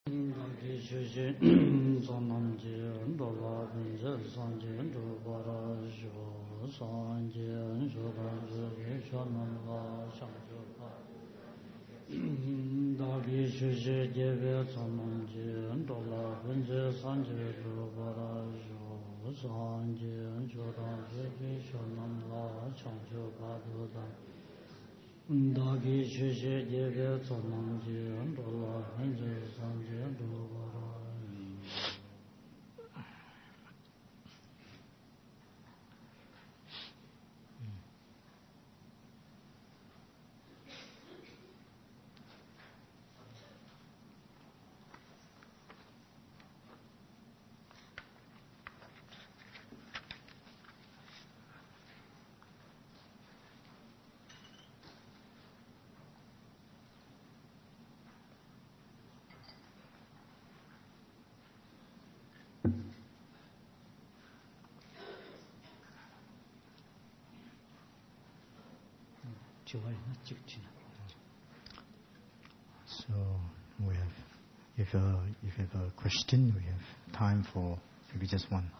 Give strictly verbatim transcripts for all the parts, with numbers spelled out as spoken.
So we have, if uh, if you have a question, we have time for maybe just one.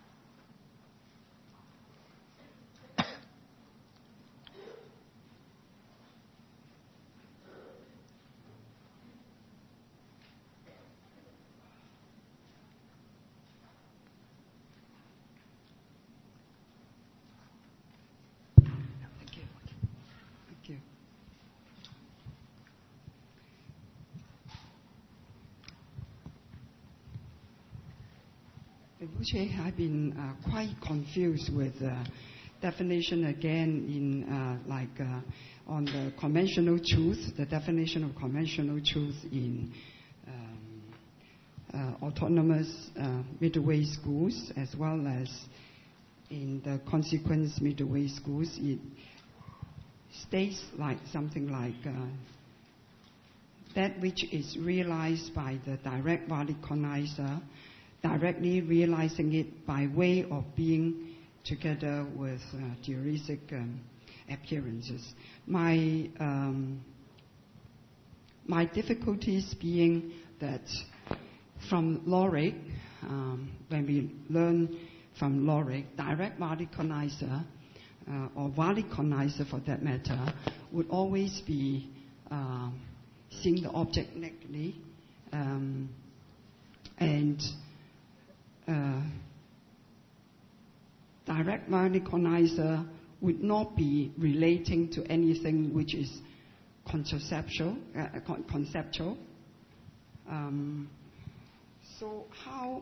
I've been uh, quite confused with uh, definition again in uh, like uh, on the conventional truth, the definition of conventional truth in um, uh, autonomous uh, middle way schools as well as in the consequence middle way schools. It states like something like uh, that which is realized by the direct Valikonizer, directly realizing it by way of being together with uh, theoretic um, appearances. My um, my difficulties being that from Lorik, um, when we learn from Lorik, direct Valikonizer uh, or Valikonizer for that matter would always be uh, seeing the object nakedly um, and Uh, direct Valikonizer would not be relating to anything which is conceptual. Uh, con- conceptual. Um, so how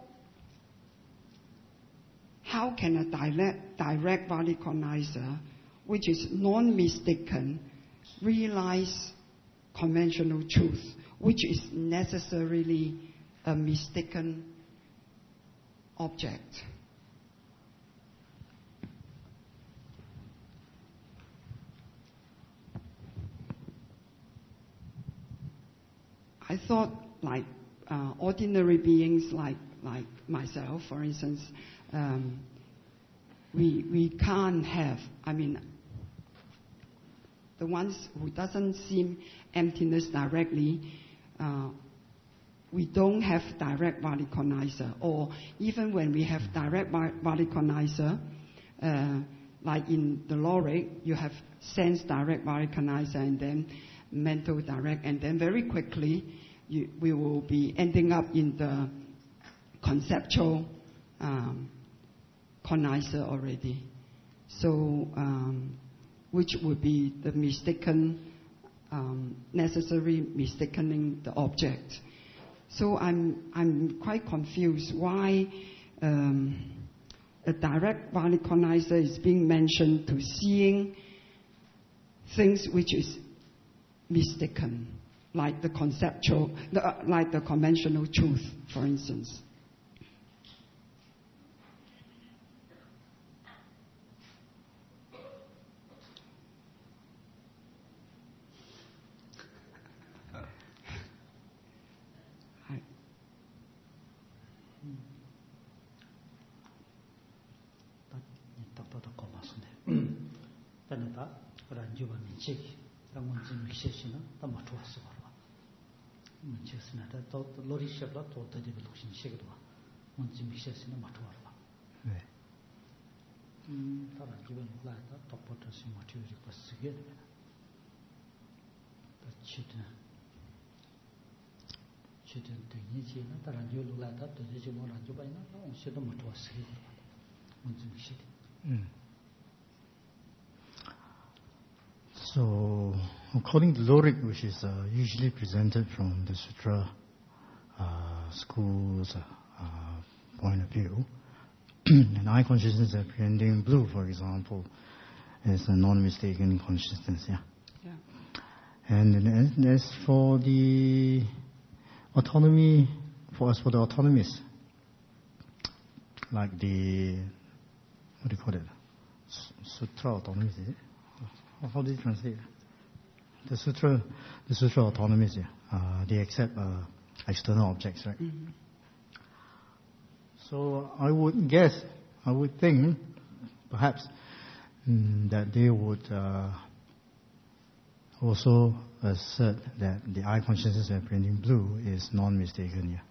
how can a direct, direct Valikonizer, which is non-mistaken, realize conventional truth, which is necessarily a mistaken object? I thought like uh, ordinary beings like like myself, for instance, um, we we can't have, I mean, the ones who doesn't seem emptiness directly, uh, we don't have direct Valikonizer, or even when we have direct Valikonizer, uh, like in the Lorik, you have sense direct Valikonizer and then mental direct, and then very quickly you, we will be ending up in the conceptual um, conizer already. So, um, which would be the mistaken, um, necessary mistakening the object. So I'm I'm quite confused why um, a direct Valikonizer is being mentioned to seeing things which is mistaken, like the conceptual, the, uh, like the conventional truth, for instance. 문제스나 또 로리셔블 또 더디블 혹시 시기도 문제 미셔스는 맞더라. 네. 음, 다른 기본 라이터 똑같이 마티리얼 버스게 되나. 또 치든 치든 되니지나 다른 요로 라이터 되지 뭐라 좀 봐이나 온시도 맞더스게 문제 미시. Mm. So, according to Lorik, which is uh, usually presented from the Sutra uh, school's uh, point of view, an eye consciousness apprehending blue, for example, is a non-mistaken consciousness. Yeah. Yeah. And as for the autonomy, for us for the autonomous, like the what do you call it? Sutra autonomy, is it? How do you translate it? The sutra, the sutra autonomy, uh, they accept uh, external objects, right? Mm-hmm. So I would guess, I would think, perhaps, mm, that they would uh, also assert that the eye consciousness apprehending blue is non-mistaken. Yeah.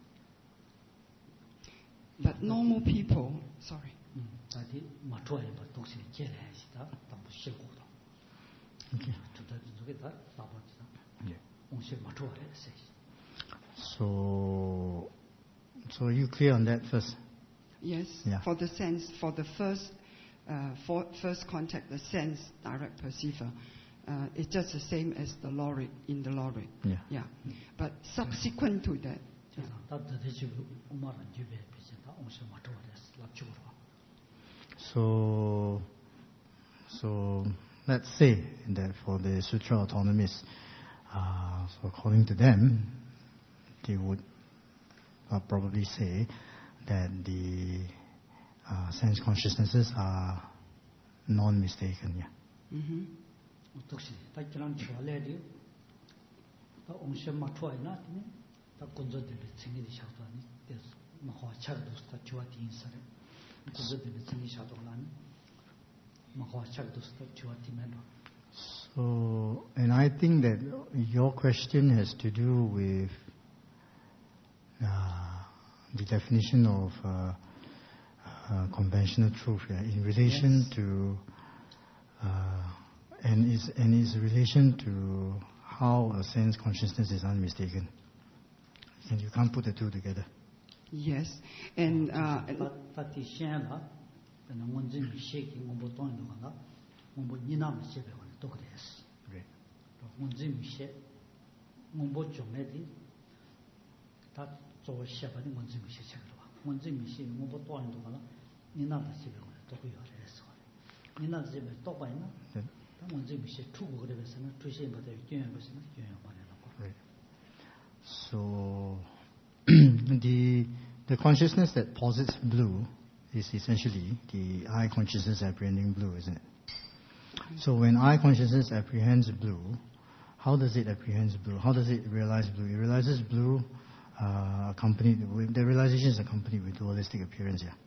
But normal people, sorry. 다들 맞춰야 봐. 독실이 제래시다. 담부 실고도. Okay. 저도 다 답하지다. Yeah. 온실 맞춰야 돼. So, so are you clear on that first? Yes. Yeah. For the sense, for the first, uh, for first contact, the sense direct perceiver, uh, it's just the same as the Lorik in the Lorik. Yeah. Yeah. But subsequent to that. Yeah. So, so let's say that for the Sutra autonomists, uh, so according to them, they would uh, probably say that the uh, sense consciousnesses are non-mistaken. Yeah. Mm-hmm. So, and I think that your question has to do with uh, the definition of uh, uh, conventional truth, yeah, in relation Yes. to uh, and is and is relation to how a sense consciousness is unmistaken. And you can't put the two together. Yes. And uh, Great. Right. So the the consciousness that posits blue is essentially the eye consciousness apprehending blue, isn't it? So when eye consciousness apprehends blue, how does it apprehend blue? How does it realize blue? It realizes blue uh, accompanied with, the realization is accompanied with dualistic appearance, yeah.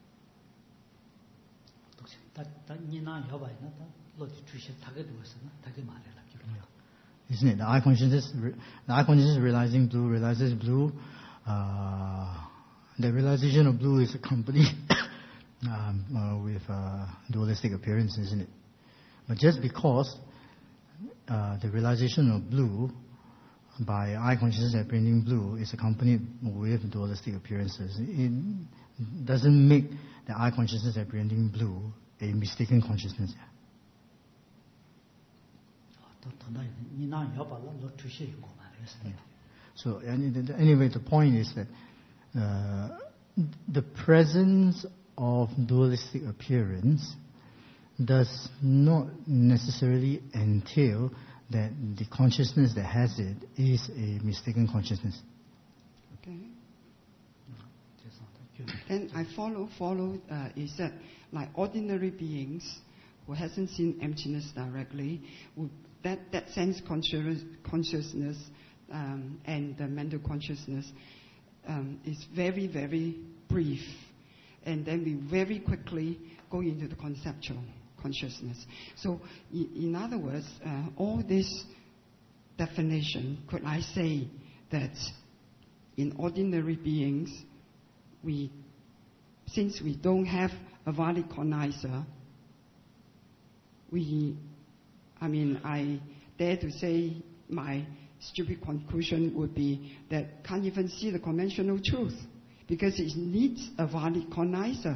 Isn't it? The eye consciousness, the eye consciousness realizing blue, realizes blue. Uh, the realization of blue is accompanied um, uh, with uh, dualistic appearance, isn't it? But just because uh, the realization of blue by eye consciousness apprehending blue is accompanied with dualistic appearances, it doesn't make the eye consciousness apprehending blue a mistaken consciousness. Yeah. So anyway, the point is that uh, the presence of dualistic appearance does not necessarily entail that the consciousness that has it is a mistaken consciousness. Okay. And I follow, follow uh, is that like ordinary beings who hasn't seen emptiness directly, would, that, that sense conscious, consciousness um, and the mental consciousness um, is very, very brief. And then we very quickly go into the conceptual consciousness. So, in other words, uh, all this definition, could I say that in ordinary beings, we, since we don't have a valid cognizer, we, I mean, I dare to say my stupid conclusion would be that can't even see the conventional truth because it needs a valid cognizer.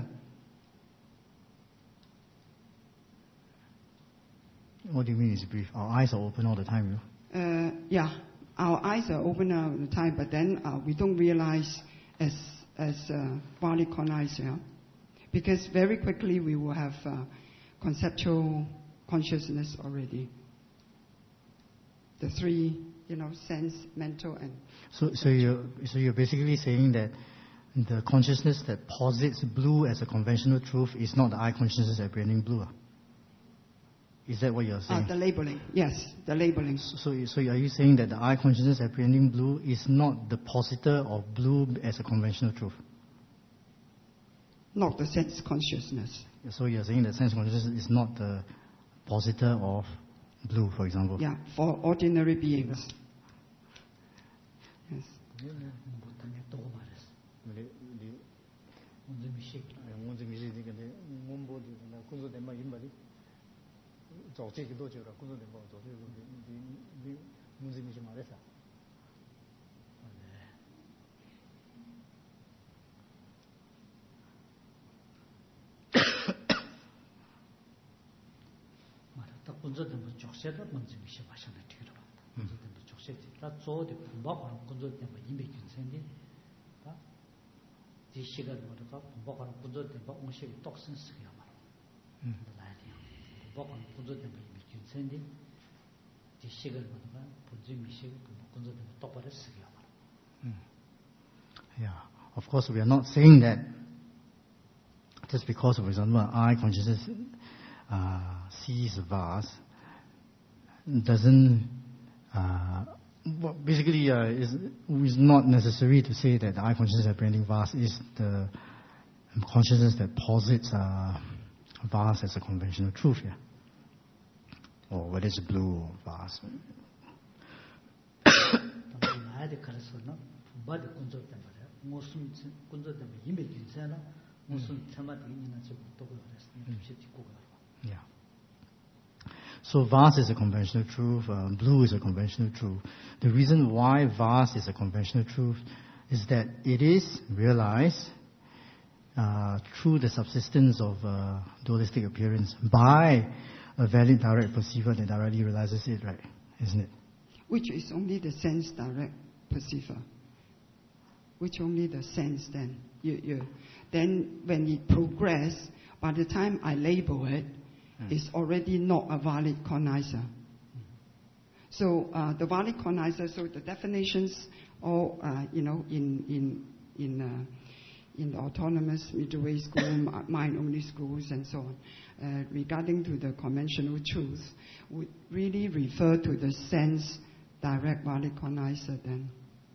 What do you mean it's brief? Our eyes are open all the time, you know? Uh, yeah, our eyes are open all the time, but then uh, we don't realize as as a valid cognizer, because very quickly we will have uh, conceptual consciousness already. The three, you know, sense, mental, and So, so you're so you're basically saying that the consciousness that posits blue as a conventional truth is not the eye consciousness apprehending blue. ah? Is that what you're saying? uh, the labeling. Yes, the labeling. So, so are you saying that the eye consciousness apprehending blue is not the positor of blue as a conventional truth? Not the sense consciousness. So you're saying that sense consciousness is not the positor of blue, for example? Yeah, for ordinary beings. Yes. 군조된부 적세도 먼저 미시 마셔는 뒤로 군조된부 적세지 다 조디 공부하는 군조된부 이미 괜찮은데 다 지시가 뭐가 공부하는 군조된부 옹식이 똑선스야 말아 나야지 공부하는 군조된부 이미 괜찮은데 지시가 뭐가 본지 미시 군조된부 똑바로 쓰야 말아. Yeah, of course we are not saying that just because, for example, eye consciousness uh, sees a vase doesn't uh, well, basically uh, is is not necessary to say that the eye consciousness apprehending vase is the consciousness that posits uh, vase as a conventional truth, yeah, or whether it's blue or vase. 나야지 그래서는 바디 군조된부 무슨 군조된부 이미 괜찮아 무슨 테마도 있는 저 또 그랬으니 쉽지 고가. Yeah. So vase is a conventional truth, uh, blue is a conventional truth. The reason why vase is a conventional truth is that it is realized uh, through the subsistence of uh, dualistic appearance by a valid direct perceiver that directly realizes it, right? Isn't it? Which is only the sense direct perceiver. Which only the sense then. You, you, then when it progress, by the time I label it, mm. it's already not a valid cognizer. Mm. So uh, the valid cognizer, so the definitions, all uh, you know, in in in uh, in the autonomous middle way school, mind-only schools, and so on, uh, regarding to the conventional truth, would really refer to the sense direct valid cognizer then.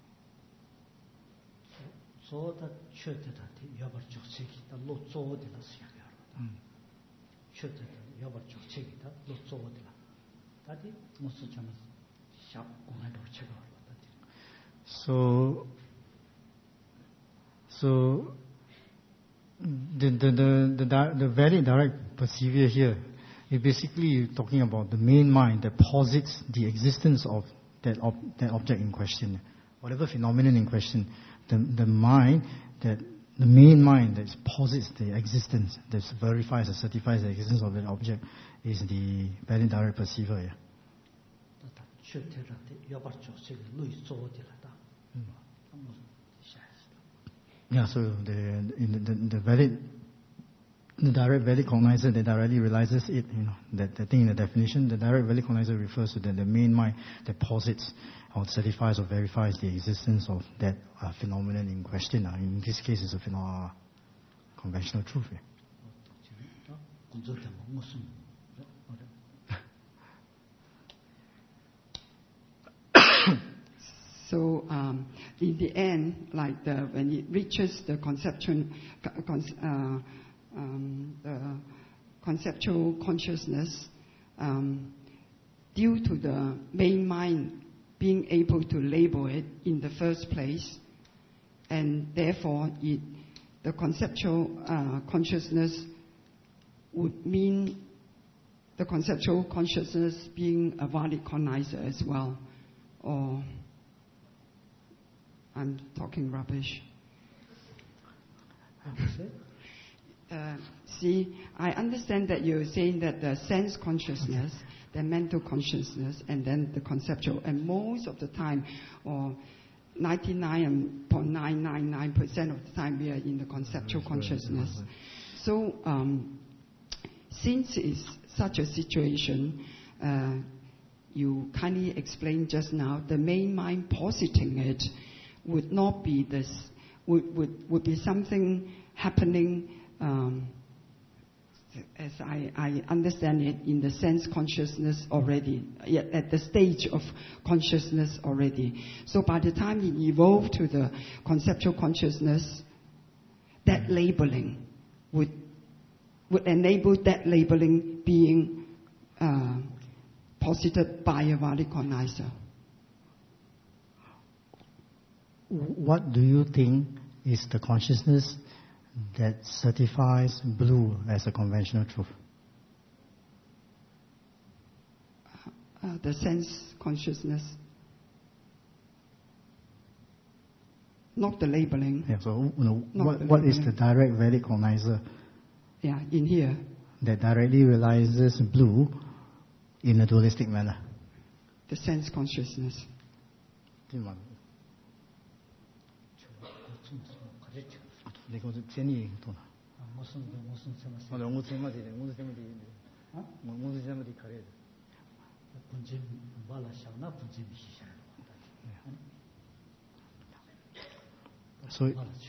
조다 최대다 여벌 적책이다 로조디라 시야야. 최대다 여벌 적책이다 로조디라. 다디 무슨 참 샵 공해도 제가 So so the the the the, the, the valid direct perceiver here is basically talking about the main mind that posits the existence of that ob, that object in question, whatever phenomenon in question. The, the mind, that the main mind that posits the existence, that verifies or certifies the existence of that object, is the valid direct perceiver. Yeah. Yeah. So the in the, the, the valid, the direct valid cognizer that directly realizes it, you know, that the thing in the definition, the direct valid cognizer refers to the, the main mind that posits or certifies or verifies the existence of that uh, phenomenon in question. Uh, in this case, it's a pheno- uh, conventional truth. Yeah. So um, in the end, like the, when it reaches the conceptual, uh, um, the conceptual consciousness, um, due to the main mind being able to label it in the first place, and therefore it, the conceptual uh, consciousness would mean the conceptual consciousness being a valid cognizer as well. Or I'm talking rubbish. Uh, see, I understand that you're saying that the sense consciousness, the mental consciousness, and then the conceptual, and most of the time, or ninety-nine point nine nine nine percent of the time, we are in the conceptual consciousness. So, um, since it's such a situation, uh, you kindly explained just now, the main mind positing it would not be this, would, would, would be something happening, um, as I, I understand it, in the sense consciousness already, at the stage of consciousness already. So by the time it evolved to the conceptual consciousness, that labeling would would enable that labeling being uh, posited by a valid cognizer. What do you think is the consciousness that certifies blue as a conventional truth? Uh, the sense consciousness. Not the labeling. Yeah, so you know, Not what, the what is labeling. the direct valid cognizer Yeah, in here. that directly realizes blue in a dualistic manner? The sense consciousness. 무슨 무슨 생각? 본질 발라샤나 본질 미시샤. So,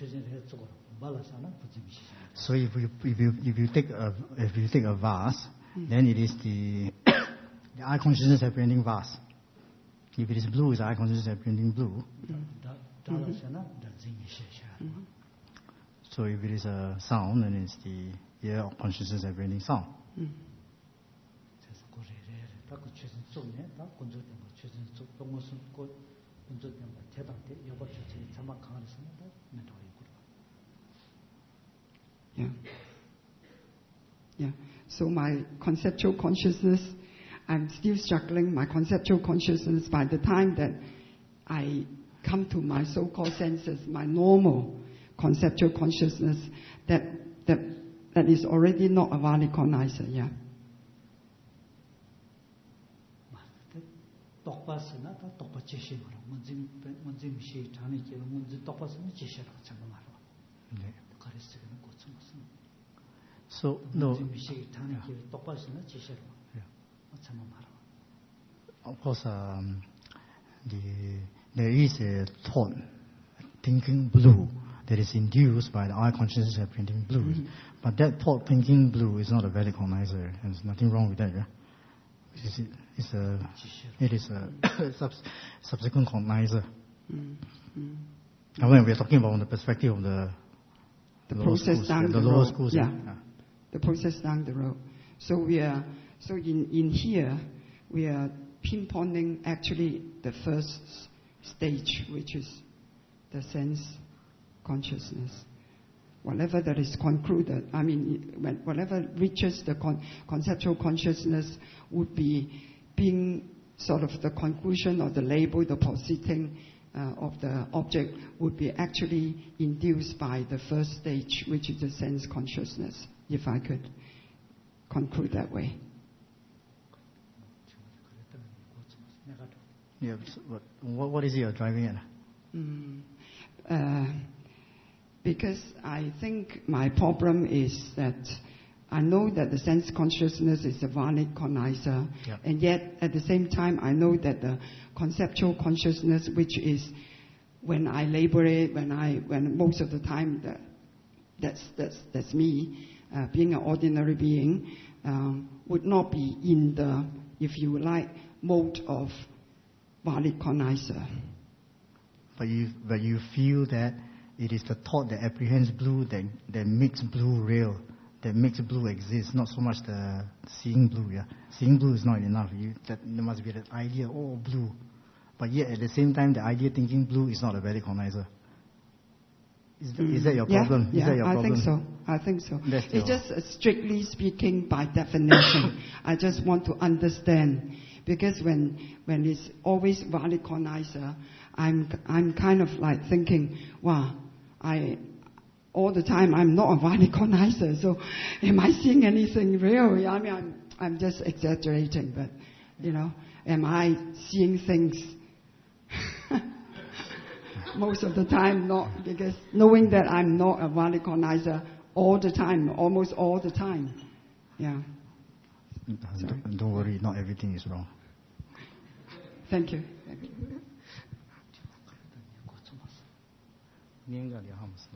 so if you if you if you take a if you take a vase, mm. then it is the the eye consciousness apprehending vase. If it is blue, it's eye consciousness apprehending blue. Mm-hmm. Mm-hmm. So if it is a sound, then it's the ear consciousness apprehending sound. Mm. Yeah. Yeah. So my conceptual consciousness, I'm still struggling. My conceptual consciousness, by the time that I come to my so-called senses, my normal conceptual consciousness, that that that is already not a valid cognizer. Yeah. 똑바스나 똑바 제시로 문제 문제 미시 자네 게 문제 똑바스는 제시로 잠깐 말아. 네. 가르치는 거죠 무슨. So no. 문제 미시 자네 게 똑바스는 제시로. 잠깐 말아. Of course, um, the there is a thought, thinking blue, that is induced by the eye consciousness apprehending blue. Mm-hmm. But that thought thinking blue is not a valid cognizer, and there's nothing wrong with that, yeah? It's, it's a, it is a subs, subsequent cognizer. Mm-hmm. And when we're talking about from the perspective of the, the, the process schools, down yeah, the, the road. lower schools, yeah. yeah. The process down the road. So we are, so in, in here, we are pinpointing actually the first stage, which is the sense consciousness. Whatever that is concluded, I mean, when, whatever reaches the con- conceptual consciousness would be being sort of the conclusion or the label, the positing uh, of the object would be actually induced by the first stage, which is the sense consciousness, if I could conclude that way. Yeah, what, what is it you're driving at? Mm, uh, because I think my problem is that I know that the sense consciousness is a valid cognizer, yeah. and yet at the same time I know that the conceptual consciousness, which is when I label it, when I, when most of the time that, that's that's that's me, uh, being an ordinary being, um, would not be in the, if you like, mode of valid cognizer. But you, but you feel that it is the thought that apprehends blue that, that makes blue real, that makes blue exist, not so much the seeing blue. Yeah, seeing blue is not enough. You, that, there must be that idea, oh, blue. but yet at the same time, the idea thinking blue is not a valid cognizer. Is, th- is that your problem? Yeah, is that yeah your I problem? think so. I think so. That's It's your- just uh, strictly speaking by definition. I just want to understand. Because when when it's always valid cognizer, I'm I'm kind of like thinking, wow, I all the time I'm not a valid cognizer, so am I seeing anything real? I mean, I'm I'm just exaggerating, but you know, am I seeing things? Most of the time, not, because knowing that I'm not a valid cognizer all the time, almost all the time. Yeah. Don't, don't worry, not everything is wrong. Thank you. Thank you. 念个两行字。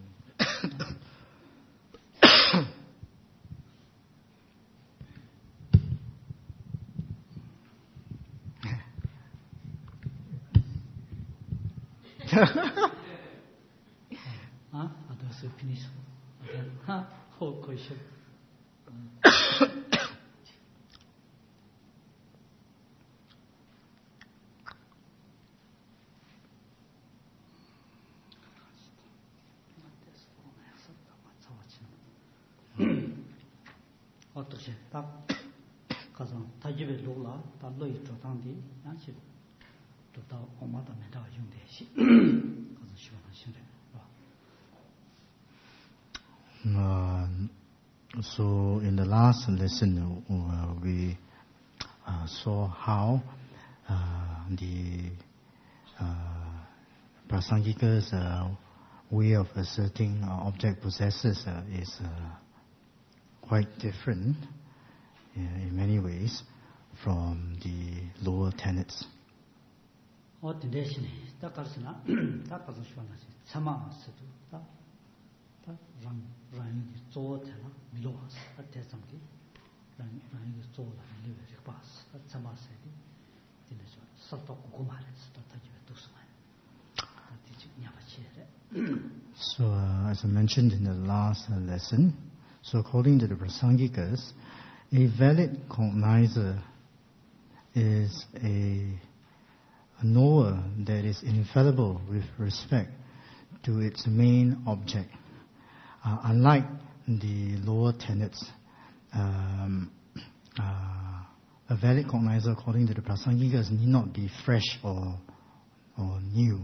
啊，啊，都是拼手，哈，好可惜。어떻게 딱 가서 다 집에 놀라 다 너희 조당디 양식 또다 엄마도 내가 용대시 가서 시원하시네. Uh, so in the last lesson, uh, we uh, saw how uh, the uh, Prasangika's uh, way of asserting uh, object possessors uh, is uh, quite different uh, in many ways from the lower tenets. 어떤 대신에 딱 가서나 딱 가서 시원하시 참아서도 딱딱랑 랑이 쪼어잖아 밀어와서 대상기 랑 랑이 쪼어라 밀어서 봐서 참아서도 진짜 썩도 고고 말했어 또 다집에 두스만 다지 냐바치래. So uh, as I mentioned in the last uh, lesson, so according to the Prasangikas, a valid cognizer is a, a knower that is infallible with respect to its main object. Uh, unlike the lower tenets, um, uh, a valid cognizer, according to the Prasangikas, need not be fresh or or new.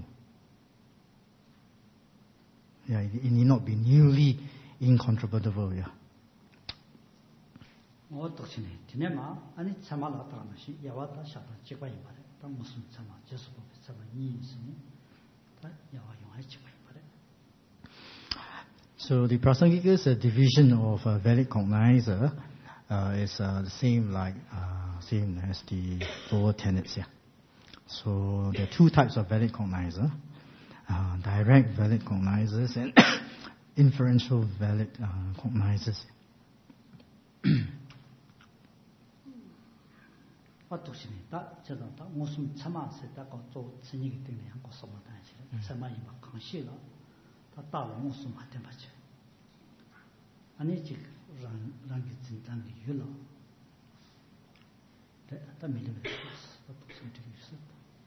Yeah, it, it need not be newly incontrovertible. Yeah. 어떻게 지내마 아니 참아라 다가시 야와다 샤다 찍어야 말해. 딱 무슨 참아 제수법 참아 이인스니 다 야와 용할 찍어야 말해. So the Prasangikas uh, division of a valid cognizer uh, is uh, the same like uh, same as the lower tenets. Yeah. So there are two types of valid cognizer: uh, direct valid cognizers and inferential valid uh, cognizers. 어떻게 다 저도 다 무슨 참아서 다고 또 진이기 때문에 한 것을 못 하지. 참아이 막 강시라 다 따로 무슨 한테 맞죠. 아니 지금 랑 랑기 진단이 유로. 다 밀리면 또 무슨 되게 있어.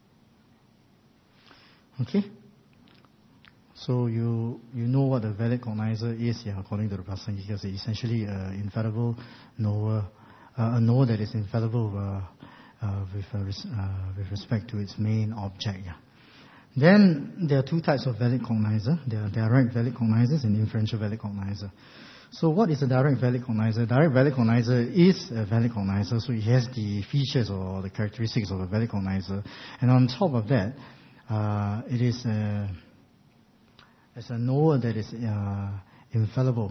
Okay. So you you know what a valid cognizer is, yeah, according to the Prasangikas. It's essentially an infallible knower, uh, a knower that is infallible uh, uh, with uh, res- uh, with respect to its main object. Yeah. Then there are two types of valid cognizer. There are direct valid cognizers and inferential valid cognizer. So what is a direct valid cognizer? Direct valid cognizer is a valid cognizer, so it has the features or the characteristics of a valid cognizer. And on top of that, uh, it is a As a knower that is uh, infallible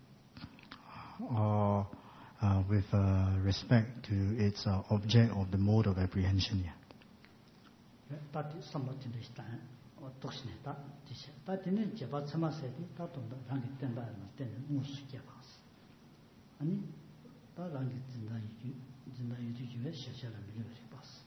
or uh, with uh, respect to its uh, object of the mode of apprehension. Yeah. 다들 삼bat인데 있다. 어떻게 다 지시. 다들은 제바 참아서도 다 돈다. 랑기 된다 때는 무수게 봤어. 아니 다 랑기 된다 이게 된다 이게 셔셔라 밀려서 봤어.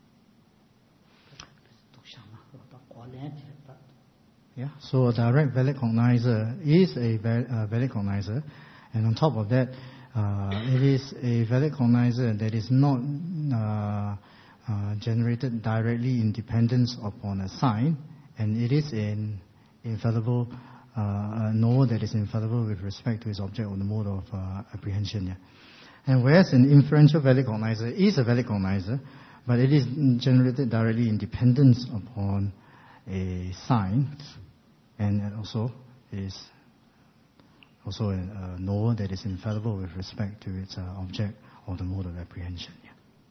독샤나 다 관련됐다. Yeah. So a direct valid cognizer is a val- uh, valid cognizer, and on top of that, uh, it is a valid cognizer that is not uh, uh, generated directly in dependence upon a sign, and it is an infallible uh, a knower that is infallible with respect to its object or the mode of uh, apprehension. Yeah. And whereas an inferential valid cognizer is a valid cognizer, but it is generated directly in dependence upon a sign, and it also is also a, a knower that is infallible with respect to its uh, object or the mode of apprehension. Yeah.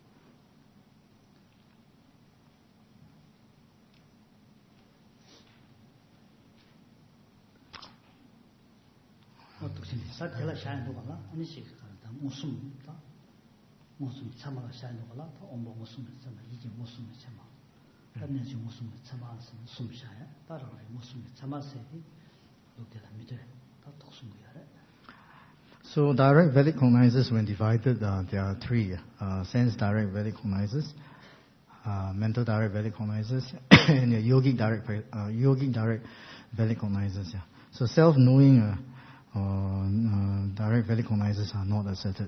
So direct valid cognizers, when divided, uh, there are three. Uh, sense direct valid cognizers, uh, mental direct valid cognizers, and uh, yogic direct uh, yogic direct valid cognizers. Yeah. So self-knowing uh, uh, uh, direct valid cognizers are not asserted.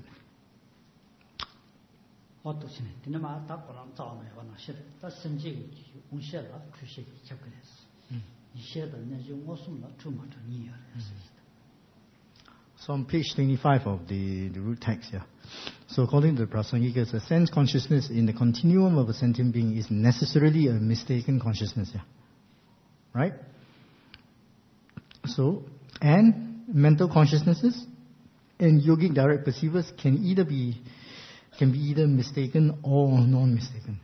So on page twenty-five of the, the root text, yeah. So according to the Prasangikas, a sense consciousness in the continuum of a sentient being is necessarily a mistaken consciousness, yeah. Right? So, and mental consciousnesses and yogic direct perceivers can either be can be either mistaken or non-mistaken.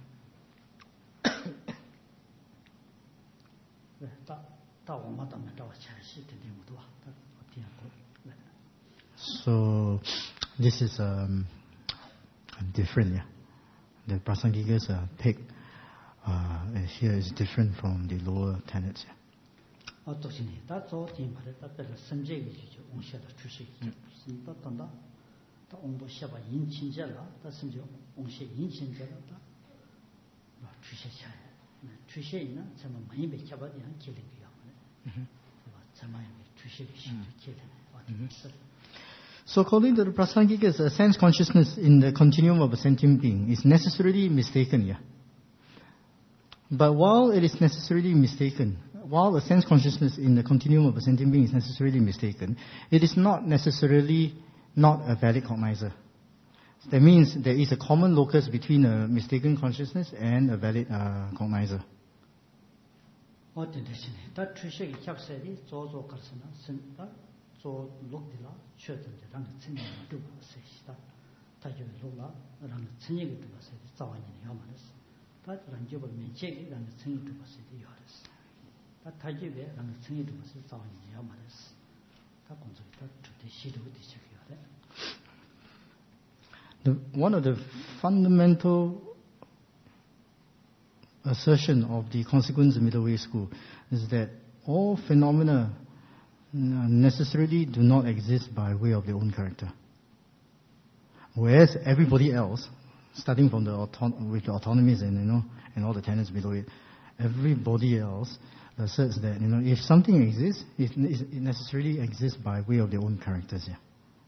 So this is um, different, yeah. The Prasangikas uh, pick uh, here is different from the lower tenets. Yeah. Mm-hmm. So according to the Prasangikas, a sense consciousness in the continuum of a sentient being is necessarily mistaken, yeah. But while it is necessarily mistaken, while a sense consciousness in the continuum of a sentient being is necessarily mistaken, it is not necessarily not a valid cognizer. That means there is a common locus between a mistaken consciousness and a valid uh, cognizer. The, one of the fundamental assertion of the consequence middle way school is that all phenomena necessarily do not exist by way of their own character. Whereas everybody else, starting from the auton- with the autonomies and you know and all the tenets below it, everybody else asserts that you know if something exists, it, it necessarily exists by way of their own characters. Yeah.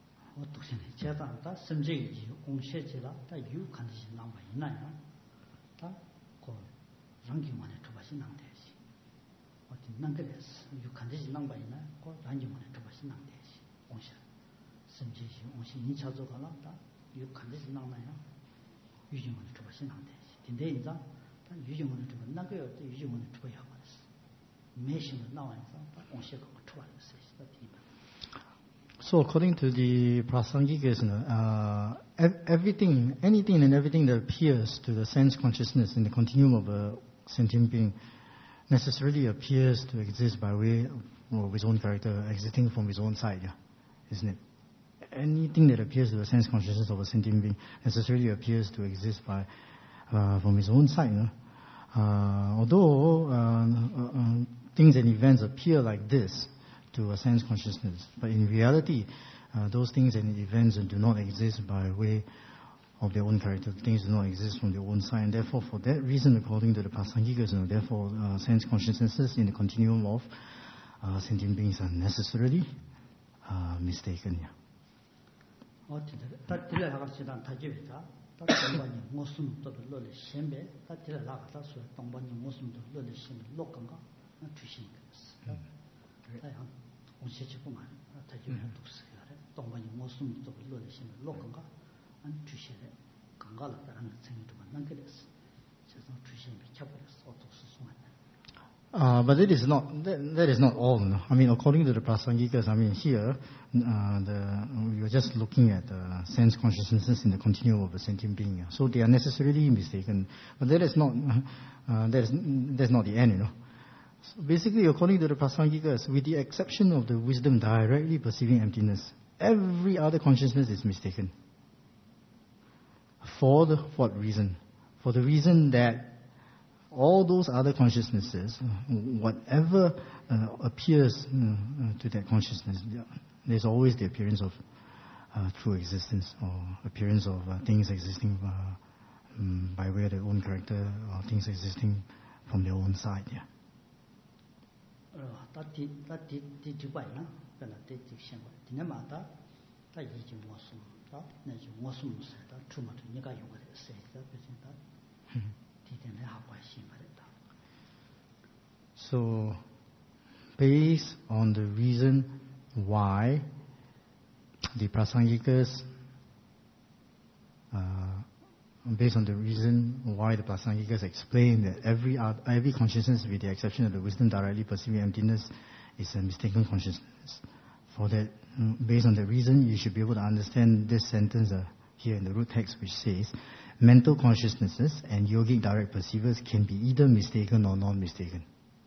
So according to the Prasangikas, uh, everything, anything and everything that appears to the sense consciousness in the continuum of a sentient being necessarily appears to exist by way of his own character, existing from his own side, yeah, isn't it? Anything that appears to the sense consciousness of a sentient being necessarily appears to exist by uh, from his own side. You know? uh, although uh, uh, uh, things and events appear like this to a sense consciousness, but in reality, uh, those things and events do not exist by way of their own character. Things do not exist from their own side, and therefore, for that reason, according to the Prasangikas, you know, therefore, uh, sense consciousnesses in the continuum of uh, sentient beings are necessarily uh, mistaken. Yeah. 다 동반이 무슨 또 별로래 셴베 다 들어가다 소 동반이 무슨 또 별로래 셴베 lokanga 주신 거였어. 다양 온세지구만 다 주면 독스가래 동반이 무슨 또 별로래 셴베 lokanga 안 주시래 강가라는 생각도 만 그랬어. 그래서 주신 게 잡았어. 독스 송한. Uh, but that is not that, that is not all. No? I mean, according to the Prasangikas, I mean here, uh, the we are just looking at uh, sense consciousnesses in the continuum of a sentient being. So they are necessarily mistaken. But that is not uh, that is that's not the end. You know. So basically, according to the Prasangikas, with the exception of the wisdom directly perceiving emptiness, every other consciousness is mistaken. For the what reason? For the reason that all those other consciousnesses, whatever uh, appears uh, to that consciousness, there's always the appearance of uh, true existence or appearance of uh, things existing uh, um, by way of their own character or things existing from their own side. Yeah. So, based on the reason why the Prasangikas, uh, based on the reason why the Prasangikas explain that every every consciousness, with the exception of the wisdom directly perceiving emptiness, is a mistaken consciousness. For that, based on the reason, you should be able to understand this sentence uh, here in the root text, which says, mental consciousnesses and yogic direct perceivers can be either mistaken or non-mistaken.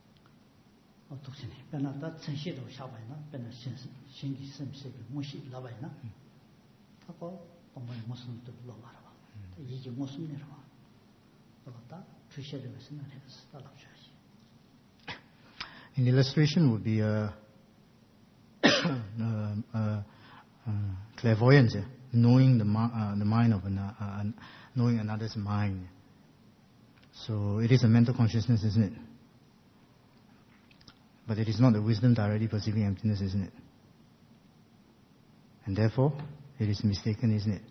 An illustration would be a, a, a, a clairvoyance, yeah? knowing the, uh, the mind of an, uh, knowing another's mind. So it is a mental consciousness, isn't it? But it is not the wisdom directly perceiving emptiness, isn't it? And therefore, it is mistaken, isn't it?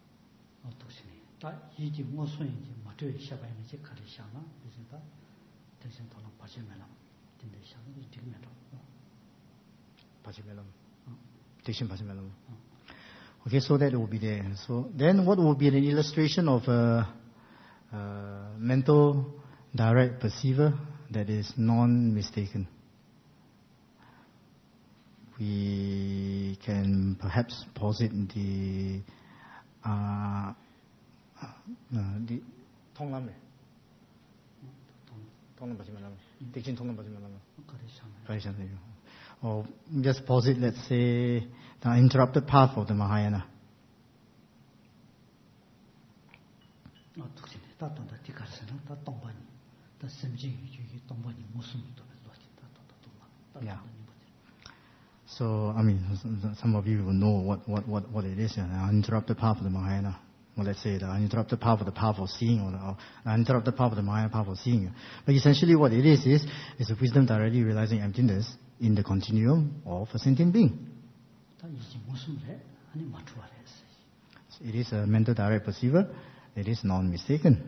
Okay, so that will be there. So then what will be an illustration of a, a mental direct perceiver that is non-mistaken? We can perhaps posit the uh, uh, the 통남 통남 보시면 대신 통남 보시면 가리잖아요. Or just posit, let's say, the interrupted path of the Mahayana. Yeah. So, I mean, some of you will know what, what, what, what it is, the uninterrupted path of the Mahayana. Or let's say the uninterrupted path of the path of seeing, or the or uninterrupted path of the Mahayana path of seeing. But essentially what it is, is, is a wisdom directly realizing emptiness in the continuum of a sentient being. It is a mental direct perceiver. It is non-mistaken.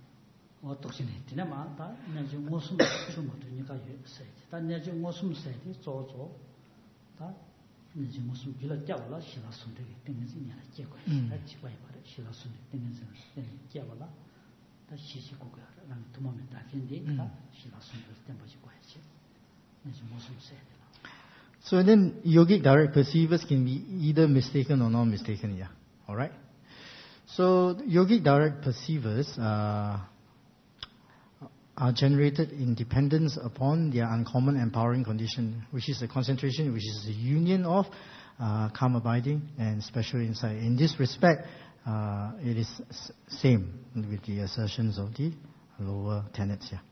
So then, yogic direct perceivers can be either mistaken or non-mistaken, yeah. All right? So, yogic direct perceivers are, are generated in dependence upon their uncommon empowering condition, which is a concentration, which is a union of uh, calm abiding and special insight. In this respect, uh, it is s- same with the assertions of the lower tenets here.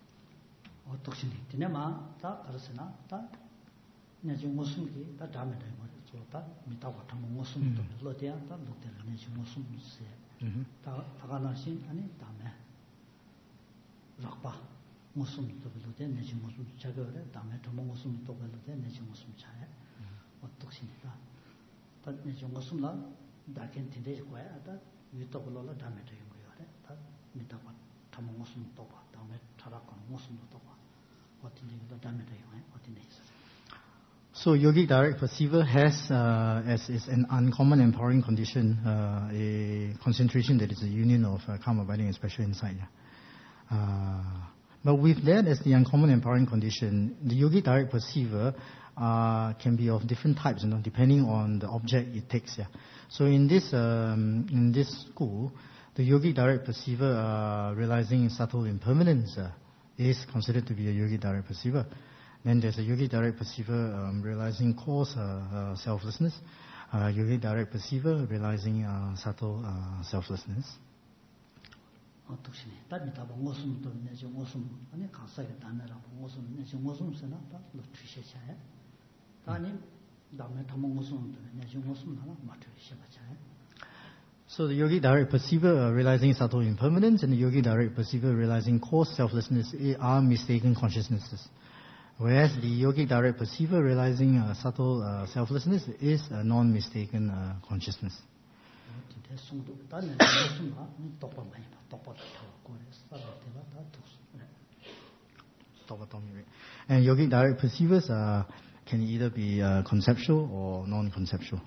미다고 담은 것은 또 봐. 다음에 타락하는 것은 또 봐. 어떤 얘기도 담에다 용 어떤 데 있어. So yogic direct perceiver has uh, as is an uncommon empowering condition uh, a concentration that is a union of uh, calm abiding and special insight. Yeah? Uh, but with that as the uncommon empowering condition, the yogic direct perceiver uh, can be of different types, you know, depending on the object it takes. Yeah. So in this um, in this school, the yogic direct perceiver uh, realizing subtle impermanence uh, is considered to be a yogic direct perceiver. Then there's a yogic direct perceiver um, realizing coarse uh, uh, selflessness, uh, yogic direct perceiver realizing uh, subtle uh, selflessness. 어떻시네. 답이다 본 것은 또 내지 무슨 아니 가사에 단내라고 무슨 내지 무슨 쓰나 다 놓치셔야. 아니 다음에 담은 것은 또 내지 무슨 하나 맞추셔야. So the yogic direct perceiver uh, realizing subtle impermanence and the yogic direct perceiver realizing coarse selflessness are mistaken consciousnesses. Whereas the yogic direct perceiver realizing uh, subtle uh, selflessness is a non-mistaken uh, consciousness. And yogic direct perceivers uh, can either be uh, conceptual or non-conceptual.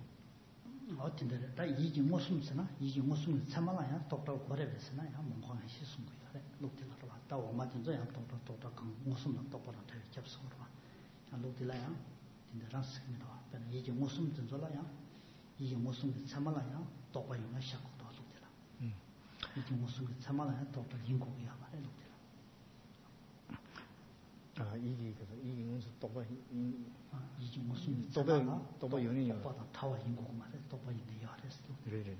아, 이게 그래서 이게 무슨 똑바 이게 무슨 똑바 똑바 연이요. 타워 인고 말에 똑바 인데 야랬어. 그래.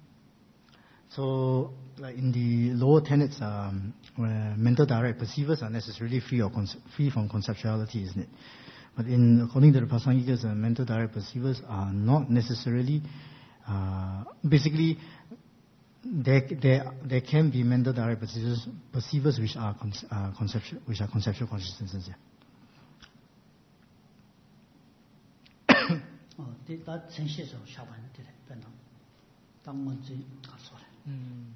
So, like in the lower tenets, um, where mental direct perceivers are necessarily free or conce- free from conceptuality, isn't it? But in according to the Prasangikas, uh, mental direct perceivers are not necessarily. Uh, basically, there, there there can be mental direct perceivers, perceivers which are con- uh, conceptual, which are conceptual consciousnesses. Yeah. 어, 다 전시에서 샤반이 되래. 변나. 당 먼저 가서. 음.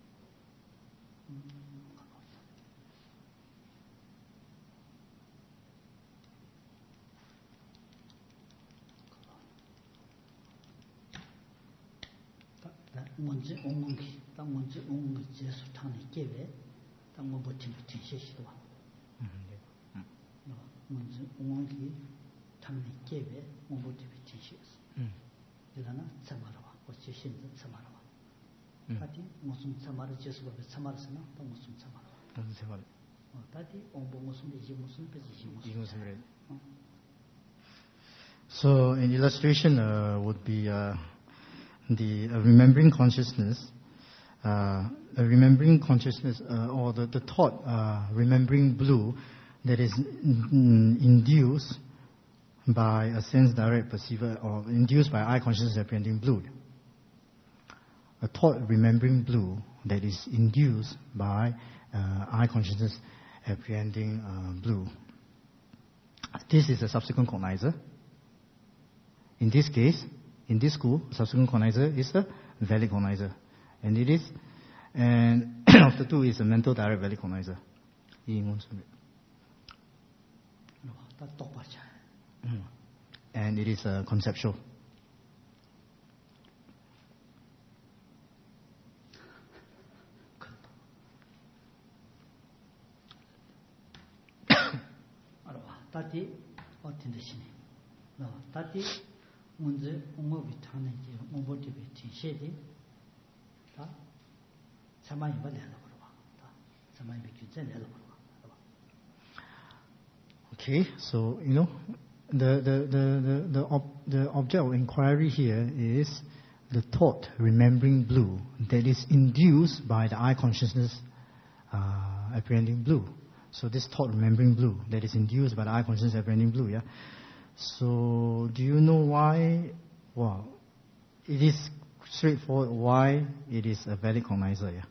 먼저 옹공기, 딱 먼저 옹공기 제수 타는 게왜, 딱 뭐 버티면 전시시도 와. 먼저 옹공기 타는 게왜, 뭐 버티면 전시했어. 이거나 참아라. 어찌 신도 참아라. 다디 무슨 참아라 제수가 참아라서나 또 무슨 참아라. 무슨 참아라. 어, 다디 옹보 무슨 이제 무슨 그지 무슨. 무슨 그래. So an illustration uh, would be uh, the uh, remembering consciousness, uh, a remembering consciousness, uh, or the, the thought uh, remembering blue that is in, induced by a sense direct perceiver or induced by eye consciousness apprehending blue. A thought remembering blue that is induced by uh, eye consciousness apprehending uh, blue. This is a subsequent cognizer. In this case, in this school, subsequent cognizer is a valid cognizer. And it is, and of the two is a mental direct valid cognizer. And it is uh, conceptual. 다디 어떤 뜻이네. 너 다디 먼저 공업이 타는지 공부를 진시디 다 사마이 받아야 그러봐. 다 사마이 비준을 내려 그러봐. Okay, so you know the the the the the, ob, the object of inquiry here is the thought remembering blue that is induced by the eye consciousness uh, apprehending blue. So this thought remembering blue that is induced by the eye consciousness apprehending blue, yeah. So do you know why? Well, it is straightforward why it is a valid cognizer, yeah.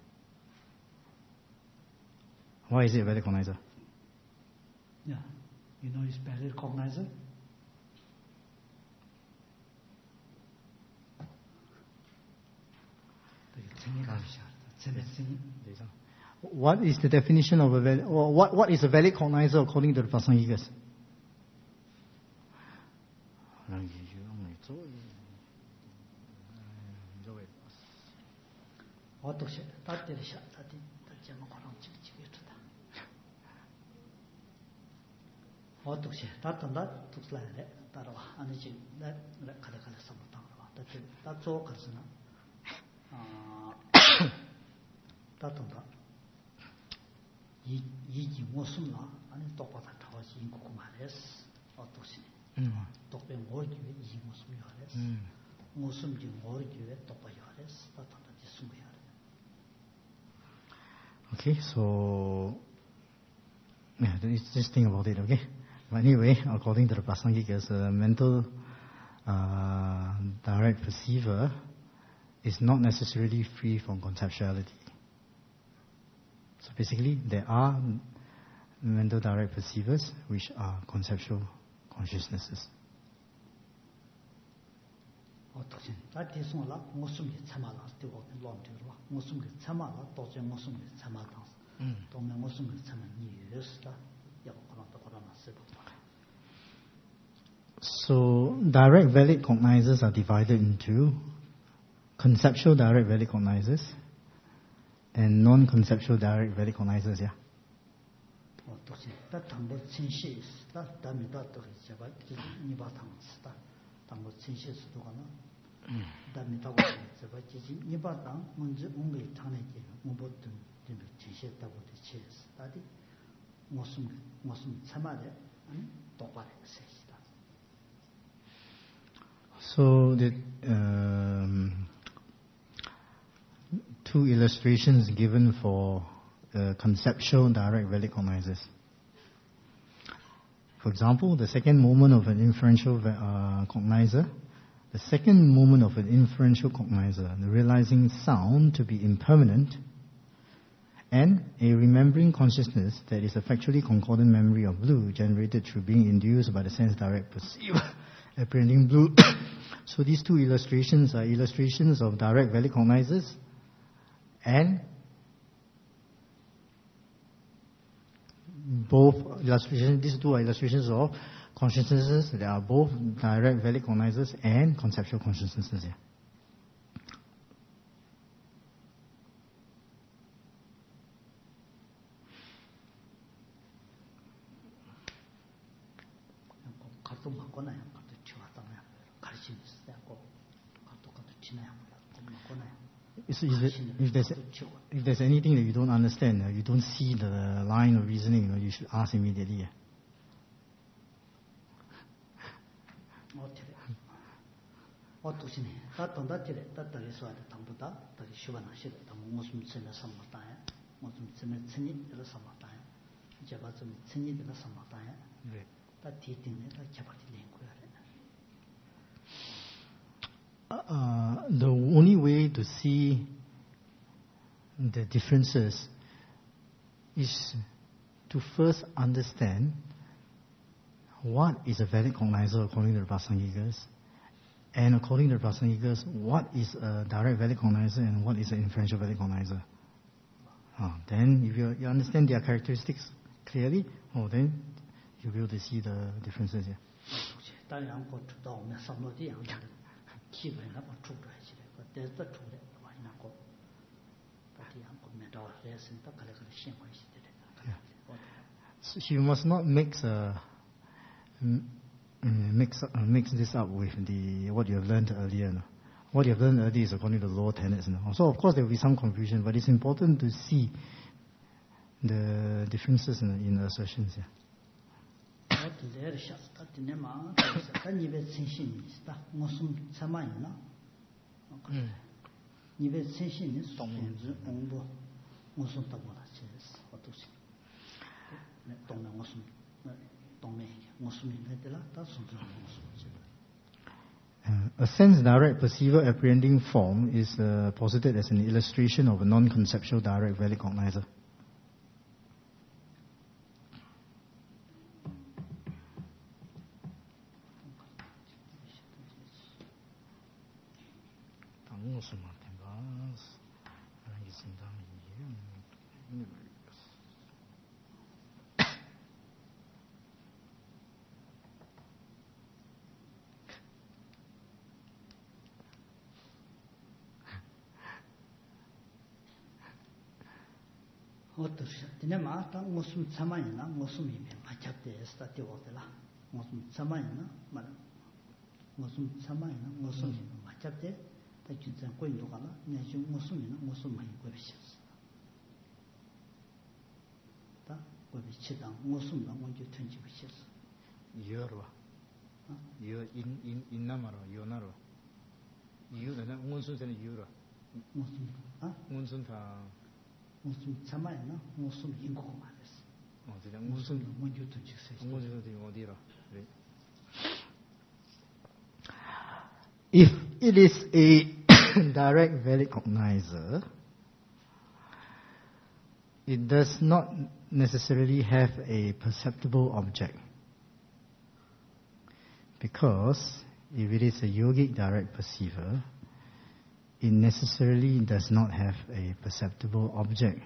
Why is it a valid cognizer? Yeah, you know it's valid cognizer. What is the definition of a valid, or what, what is a valid cognizer according to the Prasangikas? 어떻게 따뜻이셔 따뜻 따뜻한 거랑 찍찍이다. 어떻게 따뜻한다 tukslare 따라와 아니지 나 가다 가다 삼았다 봐. 따뜻 따뜻 가서나 아 따뜻한다. 이 이지 무슨나 아니 똑바다 타와지 인고 말했어. 어떻게 음. 똑배 모르게 이지 무슨 말했어. 음. 무슨 지 모르게 똑바 말했어. 따뜻한다 숨어야 Okay, so yeah, just think about it, okay? But anyway, according to the Prasangikas, a mental uh, direct perceiver is not necessarily free from conceptuality. So basically, there are mental direct perceivers which are conceptual consciousnesses. 어떻게 나한테 손라 무슨 게 참아라 되고 런트로 무슨 게 참아라 도저 무슨 게 참아라 동네 무슨 게 참아 이유스다 여러 그런다 그러나 쓰고 So direct valid cognizers are divided into conceptual direct valid cognizers and non-conceptual direct valid cognizers. Yeah. 어떻게 다 당보 진실 다 담이다 또 제가 니바 당스다 당보 진실 수도 가나 담이다고 제가 지지 니바 당 먼저 뭔가 당내게 뭐부터 좀 진실다고 되치스 다디 무슨 무슨 참아래 아니 똑바로 세시다. So the um, two illustrations given for uh, conceptual direct valid cognizers. For example, the second moment of an inferential uh, cognizer, the second moment of an inferential cognizer, the realizing sound to be impermanent, and a remembering consciousness that is a factually concordant memory of blue generated through being induced by the sense direct perceiver apprehending blue. So these two illustrations are illustrations of direct valid cognizers and both illustrations, these two are illustrations of consciousnesses that are both direct valid cognizers and conceptual consciousnesses. Yeah. So if, if, there's, if there's anything that you don't understand, uh, you don't see the line of reasoning, you know, you should ask immediately. Yeah. Uh, the only way to see the differences is to first understand what is a valid cognizer according to the Prasangikas, and according to the Prasangikas, what is a direct valid cognizer and what is an inferential valid cognizer. Uh, then if you, you understand their characteristics clearly, oh, then you'll be able to see the differences here. So you must not mix uh, mix uh, mix this up with the what you have learned earlier. No? What you have learned earlier is according to the lower tenets. No? So of course there will be some confusion, but it's important to see the differences in, in the assertions. Yeah. Uh, a sense direct perceiver apprehending form is uh, posited as an illustration of a non-conceptual direct valid cognizer. 어떠셔? 근데 마땅 무슨 참아이나 무슨 이미 맞잡대 스타티오들라 무슨 참아이나 말 무슨 참아이나 무슨 이미 맞잡대 다 진짜 고인도 가나 내주 무슨 이나 무슨 많이 고비셨어. 다 고비치다 무슨 나 먼저 던지 비셨어. 이어로 이어 인인 인나마로 이어나로 이유는 문순세는 이유로 무슨 아 문순타 무슨 참아이나 무슨 인고가 말했어. 어, 그냥 무슨 먼저 던지세요. 무슨 어디로? If it is a direct valid cognizer, it does not necessarily have a perceptible object. Because if it is a yogic direct perceiver, it necessarily does not have a perceptible object.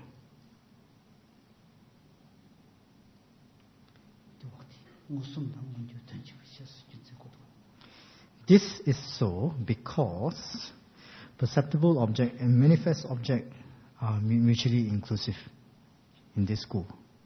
This is so because perceptible object and manifest object are mutually inclusive in this school.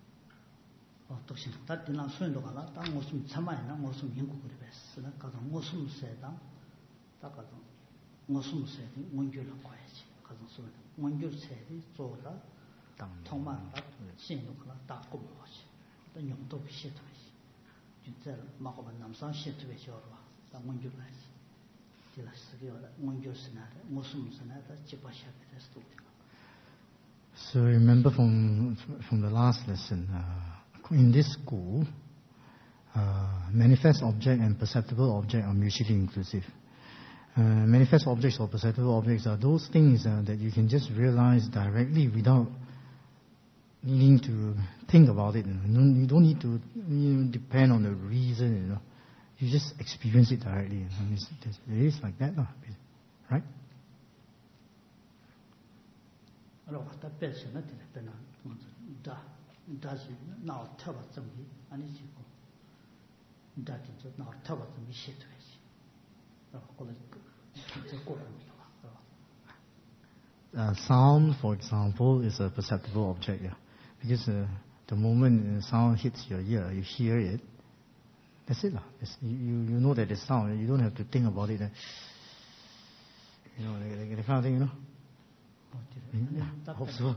So remember from from the last lesson, uh, in this school, uh, manifest object and perceptible object are mutually inclusive. Uh, manifest objects or perceptible objects are those things uh, that you can just realize directly without needing to think about it. You know? You don't need to you know, depend on the reason. You know, you just experience it directly. You know? it's, it is like that, uh, right? Uh, sound, for example, is a perceptible object, yeah. Because uh, the moment uh, sound hits your ear, you hear it. That's it, lah. You you know that it's sound. You don't have to think about it. Uh, you know, the, the kind of thing, you know. Yeah, hope so.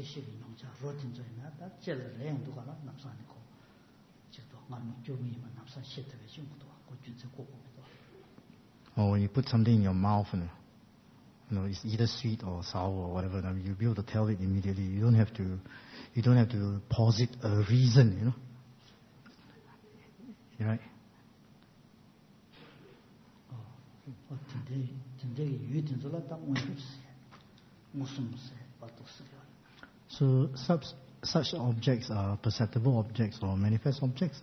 Or when you put something in your mouth, you know, you know, it's either sweet or sour or whatever. I mean, you'll be able to tell it immediately. You don't have to, you don't have to posit a reason, you know. You're right. So such such objects are perceptible objects or manifest objects.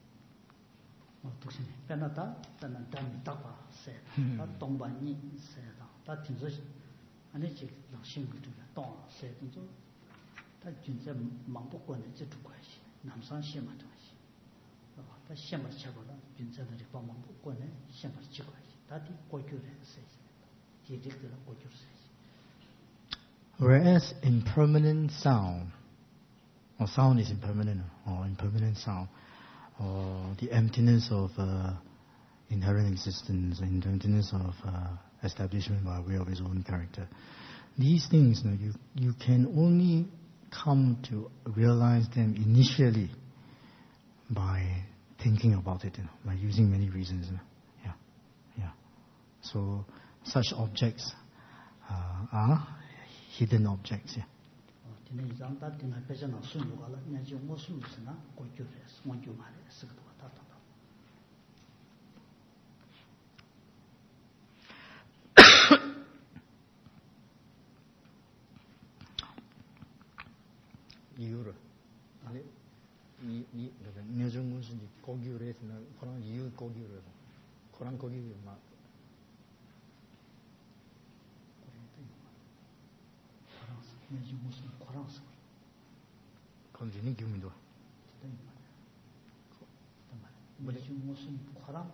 Whereas impermanent sound, or sound is impermanent, or impermanent sound, or the emptiness of uh, inherent existence, the emptiness of uh, establishment by way of its own character. These things, you know, you, you can only come to realize them initially by thinking about it, you know, by using many reasons. You know. Yeah, yeah. So such objects uh, are hidden objects. Yeah. 이유를 이 이 내정 무슨지 고기를 해서는 그런 이유 고기를 그런 고기를 막 건지는 기분도. 뭐지 무슨 코랑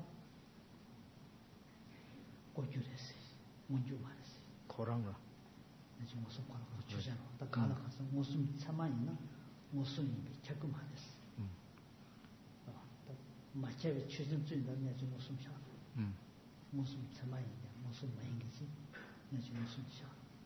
고주랬어. 문주 말했어. 코랑라. 무슨 무슨 코랑 주잖아. 딱 가라 가서 무슨 참아있나? 무슨 이미 자꾸 말했어. 음. 어, 마차에 추진 중인데 내가 무슨 샤. 음. 무슨 참아있냐? 무슨 마인기지? 내가 무슨 샤.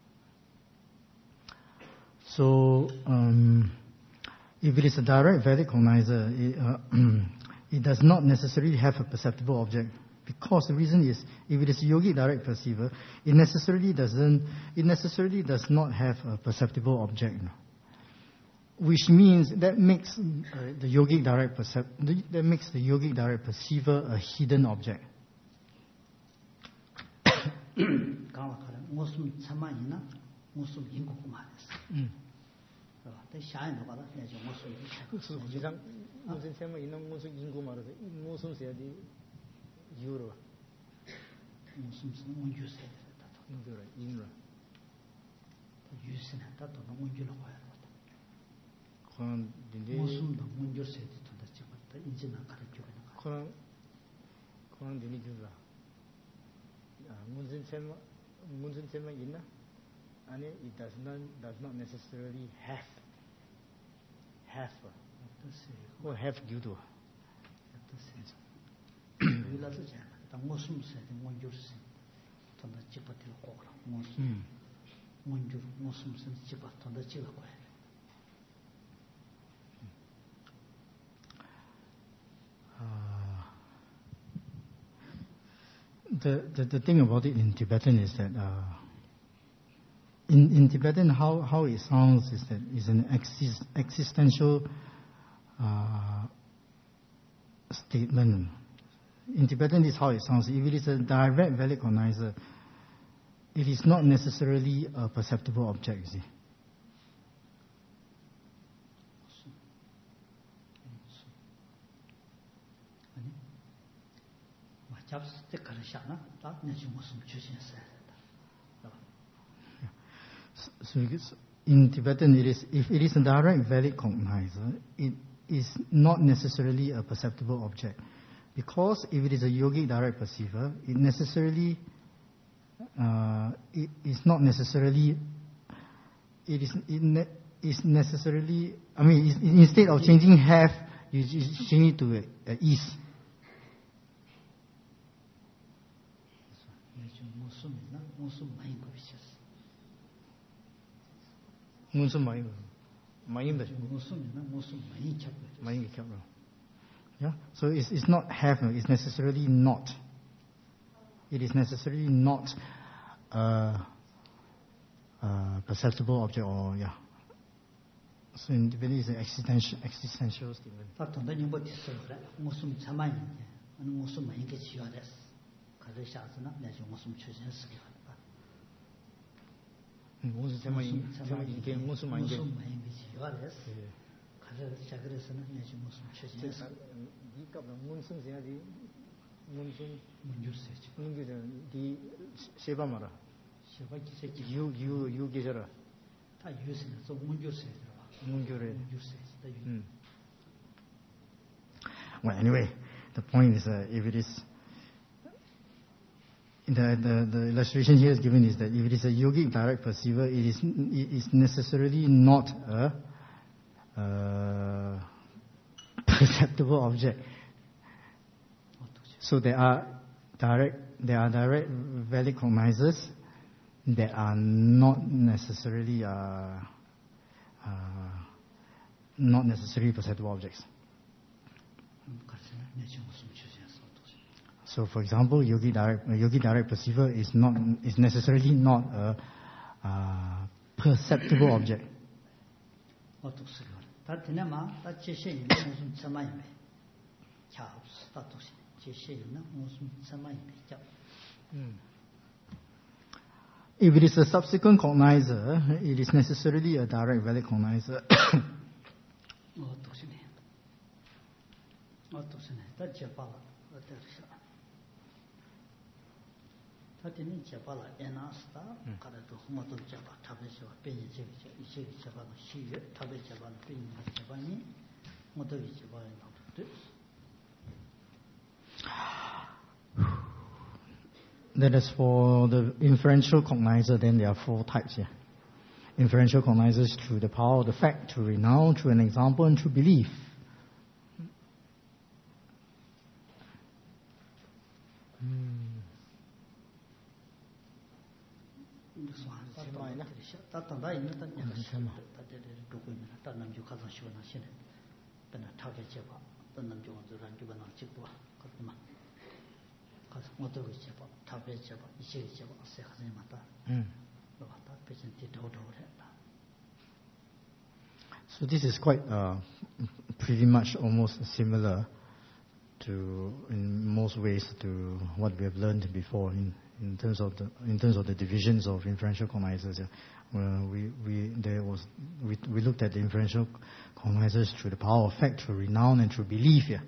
So, um, if it is a direct Vedic cognizer, it, uh, it does not necessarily have a perceptible object. Because the reason is, if it is a yogic direct perceiver, it necessarily doesn't, it necessarily does not have a perceptible object. Which means that makes uh, the yogic direct percep- that makes the yogic direct perceiver a hidden object. 무슨 참아있나? 무슨 인국고 말했어. 음. 샤인도 받아 내가 무슨 그래서 우리랑 무슨 tema 있는 무슨 인구 말해서 무슨 세야지 유로 무슨 무슨 문주 세야 된다. 인구라 인라 유스나 다도 문주로 봐야 된다. 그런 딘데 무슨 도 문주 세야 된다. 지금부터 인지나 가르쳐 주는 거. 그런 그런 딘이 주라. 아 무슨 tema 무슨 tema 있나? 아니 it does not does not necessarily have have or have 유도. 위라서 잘. 다 무슨 세야 돼 문주 세. 돈다 집어들 거라. 무슨 문주 무슨 무슨 집어 돈다 집어 거야. The, the the thing about it in Tibetan is that uh, in in Tibetan how how it sounds is that is an exist, existential uh, statement. In Tibetan, this is how it sounds. If it is a direct Vedic cognizer, it is not necessarily a perceptible object. You see. So in Tibetan, it is if it is a direct Vedic cognizer, it is not necessarily a perceptible object, because if it is a yogic direct perceiver, it necessarily uh, it is not necessarily it is it ne- is necessarily. I mean, it's, instead of changing have, you change it to uh, is. 무슨 마인 마인데 무슨 무슨 마인 잡고 마인 잡고 yeah so it's it's not have it's necessarily not it is necessarily not a, a perceptible object or yeah so in Tibetan it's an existential existential statement. 다 돈다니 뭐 됐어 그래 무슨 자만이 무슨 마인게 지어졌어 그래서 샤스나 내가 무슨 추진했어 무슨 제목이 제목이 이게 무슨 말인지 무슨 말인지 이해했어. 가서 시작해서는 내가 무슨 취지했어. 네가 무슨 생각이 무슨 문주세지. 문주는 네 세바 말아. 세바 기세지. 유유 유 계절아. 다 유세는 좀 문주세 들어봐. 문주래. 문주세. 음. Well, anyway, the point is uh, if it is The, the, the illustration here is given is that if it is a yogic direct perceiver, it is, it is necessarily not a uh, perceptible object. So there are direct, there are direct Vedic cognizers that are not necessarily, uh, uh, not necessarily perceptible objects. So, for example, yogi direct, uh, yogi direct perceiver is not is necessarily not a uh, perceptible object. If it is a subsequent cognizer, it is necessarily a direct Vedic cognizer. 다들은 제발라 에나스다 가라도 호모도 제발 탑에서 빼니 제기 이제 제발 시에 탑에 제발 빼니 제발이 모두이 제발 나도 That is for the inferential cognizer, then there are four types here. Inferential cognizers through the power of the fact, through renown, through an example, and through belief. Mm. So this is quite uh, pretty much almost similar to, in most ways, to what we have learned before in, in terms of the in terms of the divisions of inferential cognizers. Yeah. Well, we we there was we we looked at the inferential cognizers through the power of fact, through renown, and through belief. Yeah.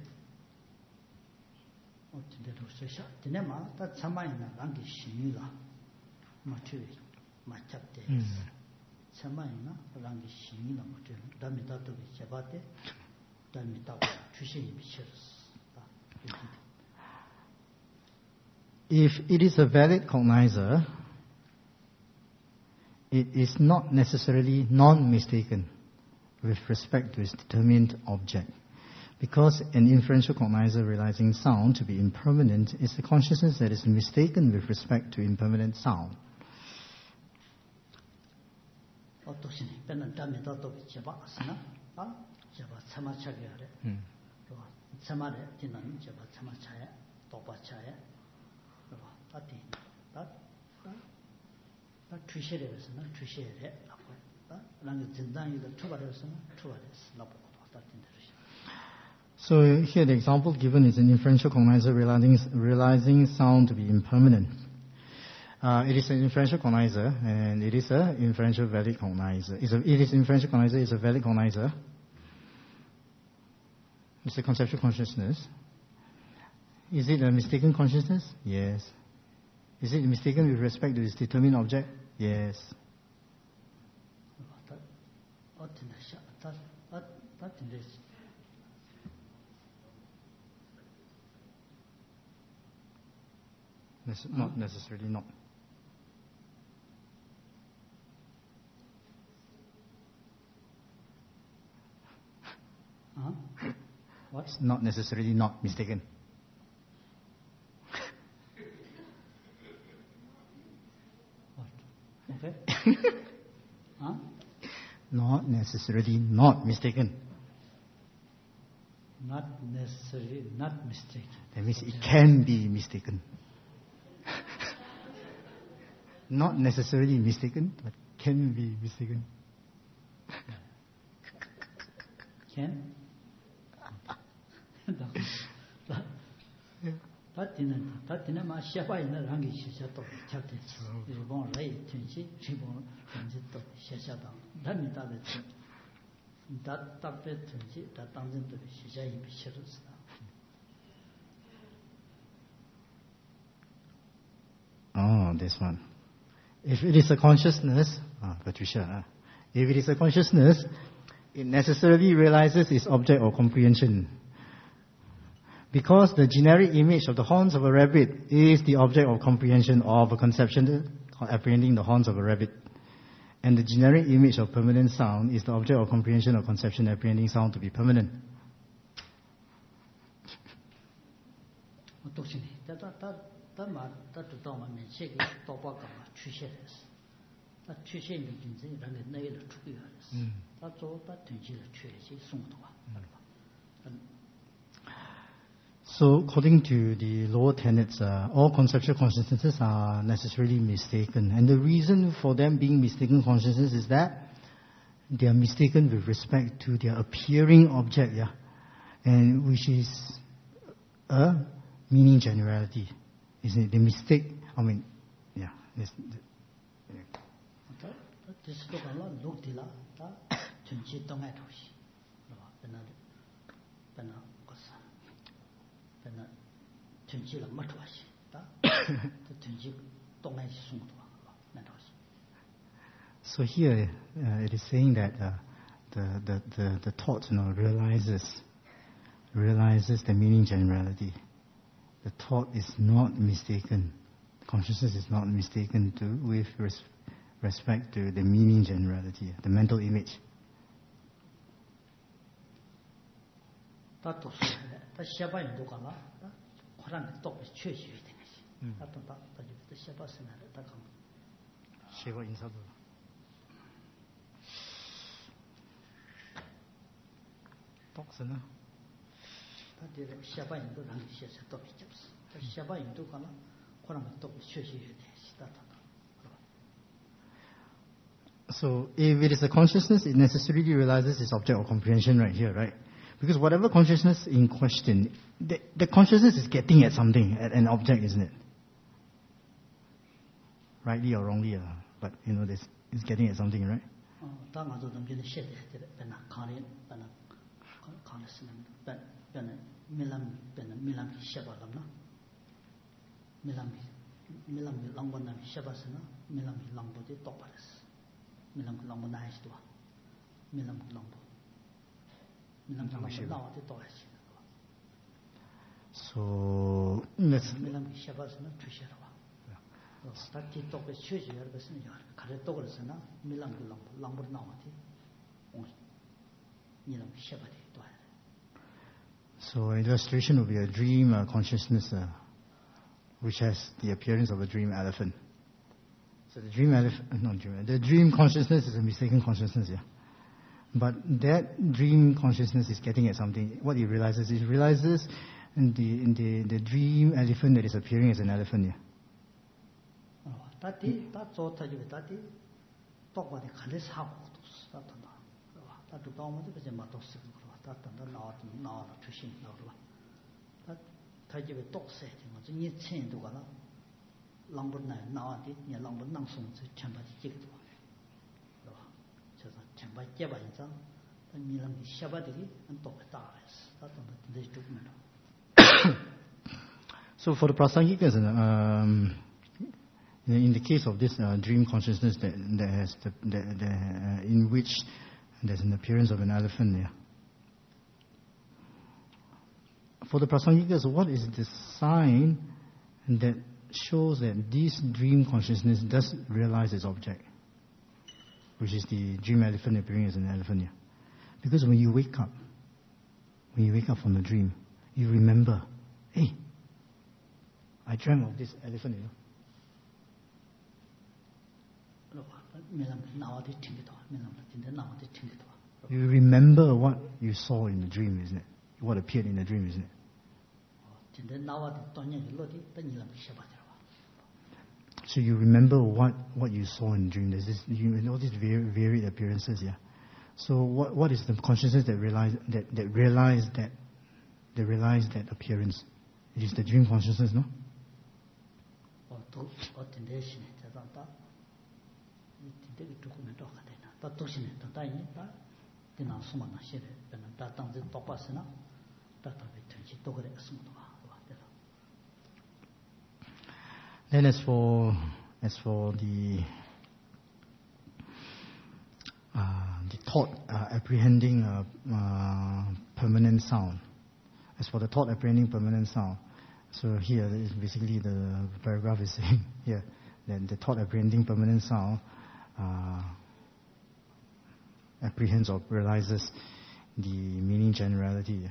Mm. If it is a valid cognizer, it is not necessarily non-mistaken with respect to its determined object. Because an inferential cognizer realizing sound to be impermanent is a consciousness that is mistaken with respect to impermanent sound. So here the example given is an inferential cognizer realizing, realizing sound to be impermanent. Uh, it is an inferential cognizer, and it is an inferential valid cognizer. It's a, it is inferential cognizer, it's a valid cognizer. It's a conceptual consciousness. Is it a mistaken consciousness? Yes. Is it mistaken with respect to its determined object? Yes. Not necessarily not. Uh-huh. What? It's not necessarily not mistaken. What? Okay. Huh? Not necessarily not mistaken. Not necessarily not mistaken. That means it can be mistaken. Not necessarily mistaken, but can be mistaken. Can? 다티는 다티는 마 샤바이나 랑기 시샤도 차트 일본 레이 튼시 일본 전지도 시샤다 담이다베 다답베 튼시 다당진도 시샤이 비셔르스다. Oh, this one. If it is a consciousness, ah, Patricia, if it is a consciousness, it necessarily realizes its object of comprehension. Because the generic image of the horns of a rabbit is the object of comprehension of a conception apprehending the horns of a rabbit. And the generic image of permanent sound is the object of comprehension of conception apprehending sound to be permanent. So, according to the lower tenets, uh, all conceptual consciousnesses are necessarily mistaken. And the reason for them being mistaken consciousnesses is that they are mistaken with respect to their appearing object, yeah, and which is a meaning generality. Isn't it? The mistake, I mean, yeah. This, 동안이 숨도 와. 멘토시. So here uh, it is saying that uh, the, the, the, the thought, you know, realizes realizes the meaning generality. The thought is not mistaken. Consciousness is not mistaken to with res, respect to the meaning generality, the mental image. 다 또 다 샤바인도 가나 다 코란 또 최시해 되는 다 또다 다 샤바스나 다 강 쉐바 인사도. 똑스나. 다 되게 샤바인도 랑 시에서 또 비접스. 다 샤바인도 가나 코란 또 최시해 되는 다 다. So if it is a consciousness, it necessarily realizes its object of comprehension right here, right? Because whatever consciousness in question, the, the consciousness is getting at something, at an object, isn't it? Rightly or wrongly, uh, but you know, this it's getting at something, right? 다 맞아 넘기는 시에 되게 배나 칸이 배나 칸을 쓰는 배 배나 밀람 배나 밀람 샤바람나 밀람 밀람 랑본나 샤바스나 밀람 랑보데 똑바레스 밀람 랑본나 하시도 밀람 랑보 밀람 랑보 나와데 똑하시 So let's 밀람 샤바스나 주셔라 스타티 똑에 취지할 것은 야 가래 똑으로서나 밀람 랑보 랑보 나와데 밀람 샤바데 또 So an illustration would be a dream uh, consciousness uh, which has the appearance of a dream elephant. So the dream elephant, not dream, the dream consciousness is a mistaken consciousness, yeah. But that dream consciousness is getting at something. What it realizes, it realizes in the in the, the dream elephant that is appearing as an elephant, yeah. 다티 다 좋다지고 다티 똑바디 간데 사고도 스타트다. 다 두다오면 그제 맞도 쓰고 그러와. 다 단다 나와도 나와도 주신 나오라. 다 다집에 똑세 뭐 이 천도 가나 랑본나 나와디 니 랑본 낭송 전바지 찍도. 그러와. 저서 전바 깨봐 인자 미랑이 샤바들이 안 똑다. 다 단다 내 죽면. So for the prasangikas, um in the case of this uh, dream consciousness that, that has the, the, the, uh, in which there's an appearance of an elephant there. For the prasangikas, what is the sign that shows that this dream consciousness does realize its object, which is the dream elephant appearing as an elephant here? Because when you wake up, when you wake up from the dream, you remember, hey, I dreamt of this elephant, you know. You remember what you saw in the dream, isn't it? What appeared in the dream, isn't it? So you remember what, what you saw in the dream. There's this, you know, these varied appearances, yeah. So what what is the consciousness that realized that that realized that that realized that appearance? It is the dream consciousness, no? 되게 도쿠멘트 하다 되나 다 도시네 다 다이니 다 되나 수만나 시에 되나 다 땅에 똑바스나 다 답이 되지 또 그래 숨도 와 Then as for as for the uh, the thought uh, apprehending uh, uh, permanent sound, as for the thought apprehending permanent sound, so here is basically the paragraph is saying here that the thought apprehending permanent sound Uh, apprehends or realizes the meaning generality.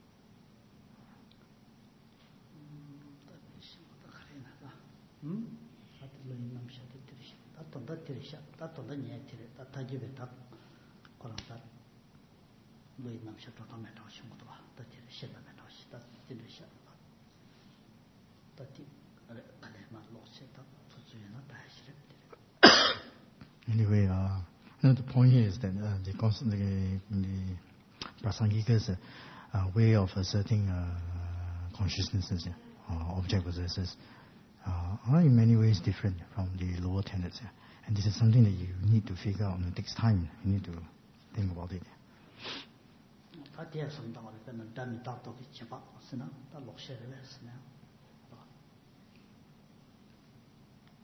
Anyway, uh, you know, the point here is that uh, the, the, the prasangikas' uh, way of asserting uh, consciousnesses, uh, object possessors, uh, are in many ways different from the lower tenets. Yeah. And this is something that you need to figure out, and it takes time. You need to think about it.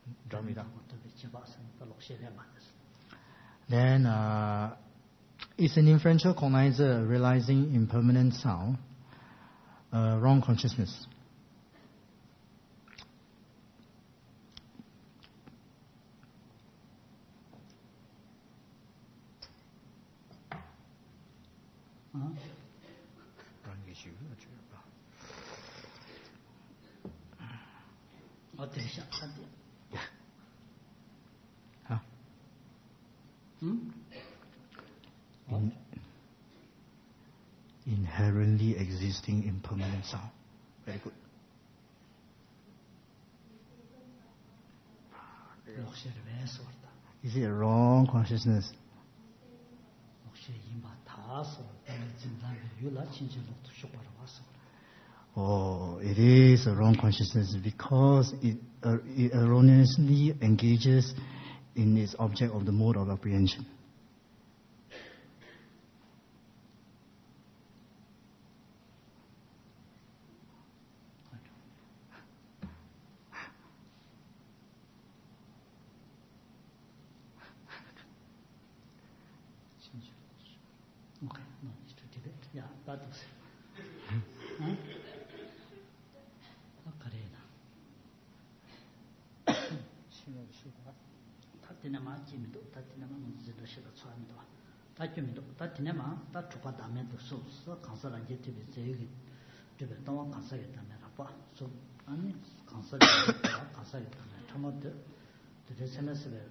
Dharmida. 더 록셰레 만났어. Then uh, is an inferential cognizer realizing impermanent sound uh, wrong consciousness? 어? 어떻게 시작하지? Huh? 응? In, inherently existing impermanent sound. Very good. 록셰레 왜 썼다? Is it a wrong consciousness? 록셰 이마 다 써. 진단에 유라 친절록도 쇼바로 왔어. Oh, it is a wrong consciousness because it, uh, it erroneously engages in its object of the mode of apprehension. Okay, no need to debate. Yeah, that was it. 응? 아, 그래나. 신경 쓰고. 다티나마 지미도 다티나마 문제도 싫어 처음도. 다티미도 다티나마 다 초과 다면도 소소 간사란 게 되게 제기 되게 또 간사게 다면 아빠. 소 아니 간사게 간사게 다면 처음부터 되게 semester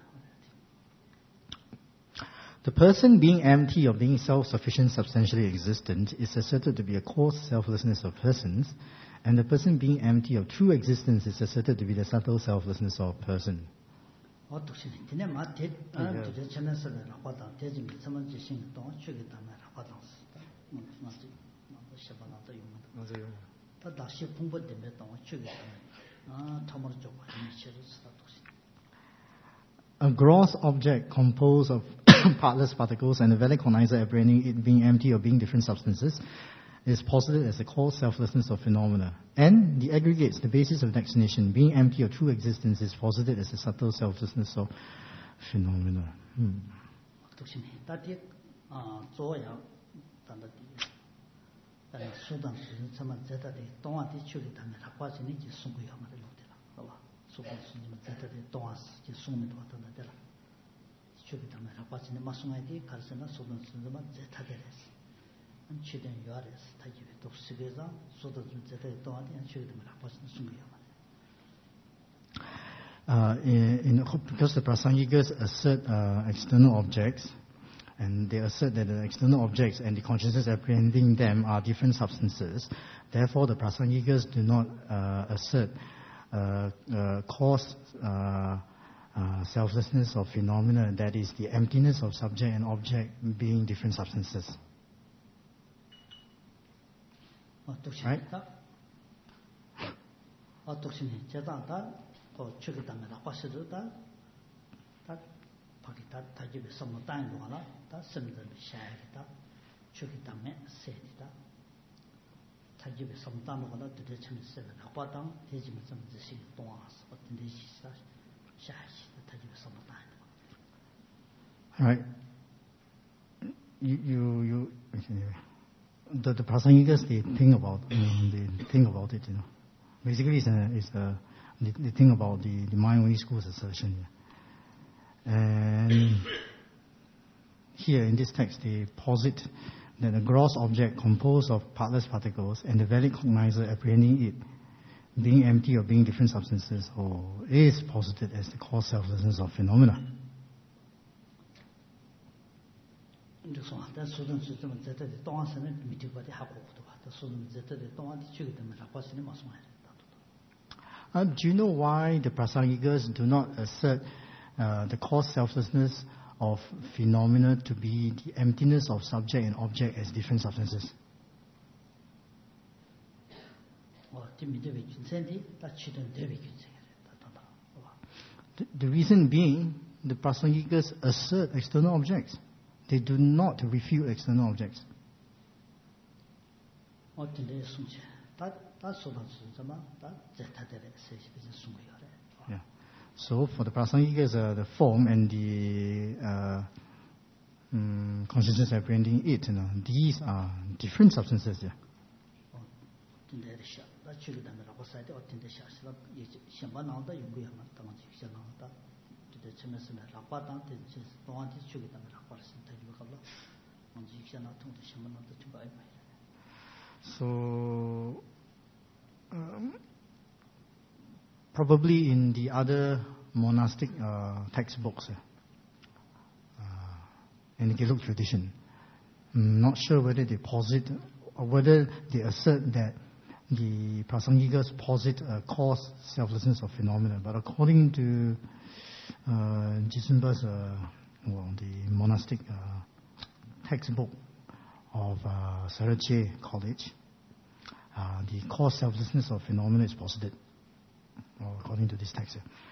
The person being empty of being self-sufficient, substantially existent, is asserted to be a coarse selflessness of persons, and the person being empty of true existence is asserted to be the subtle selflessness of person. 어떻게 되네 맞대 아 되게 semester 아빠다 되지 미처만 지신 또 추게 다면 아빠다 뭐 맞지 뭐 시바나도 용도 맞아요. 다 다시 공부되면 또 추게 다면 아 처음으로 좀 미치를 쓰다 A gross object composed of partless particles and a valid cognizer apprehending it being empty of being different substances is posited as the core selflessness of phenomena. And the aggregates, the basis of vaccination, being empty of true existence is posited as the subtle selflessness of phenomena. Hmm. 독신이 다디 아 조야 단다디 에 수단 수준만 제다디 동아디 추기 다면 학과진이 이제 숨고야 말을 못해라. 봐봐. 수단 수준만 제다디 동아스 이제 숨을 왔다는데라. 추기 다면 학과진이 마송하디 가르스나 수단 수준만 제다데레스. 안 취된 요아레스 타지베 독스게자 수단 수준 제다디 동아디 안 추기 다면 학과진이 숨고야 말. Uh, in, in, because the Prasangikas assert uh, external objects, and they assert that the external objects and the consciousness apprehending them are different substances, therefore the Prasangikas do not uh, assert uh, uh, cause uh, uh, selflessness of phenomena, that is, the emptiness of subject and object being different substances. Right? 어 추기 때문에 나빠서다 다 바기다 다집에 선물 따는 거나 다 선들 샤야다 추기 때문에 세다 다집에 선물 따는 거나 되게 재밌어요 나빠당 대집에 좀 지시 동아서 어떤 데시다 샤야시 다집에 선물 따는 거 Right. You you you anyway. The the Prasangikas they think about you know, they think about it you know. Basically it's a it's a The, the thing about the, the mind-only school's assertion. And here in this text, they posit that a gross object composed of partless particles and the valid cognizer apprehending it being empty of being different substances or is posited as the cause selflessness of phenomena. Uh, do you know why the Prasangikas do not assert uh, the cause selflessness of phenomena to be the emptiness of subject and object as different substances? The, the reason being, the Prasangikas assert external objects. They do not refute external objects. Yeah. So for the prasangikas, uh, the form and the uh, um, consciousness apprehending it, you know, these are different substances. Yeah. So um, probably in the other monastic uh, textbooks, uh, in the Gelug tradition, I'm not sure whether they posit or whether they assert that the prasangikas posit a cause selflessness of phenomena. But according to uh, Jisunpa's, uh, well, the monastic uh, textbook of uh, Sarache College, uh, the cause selflessness of phenomena is posited, or according to this text.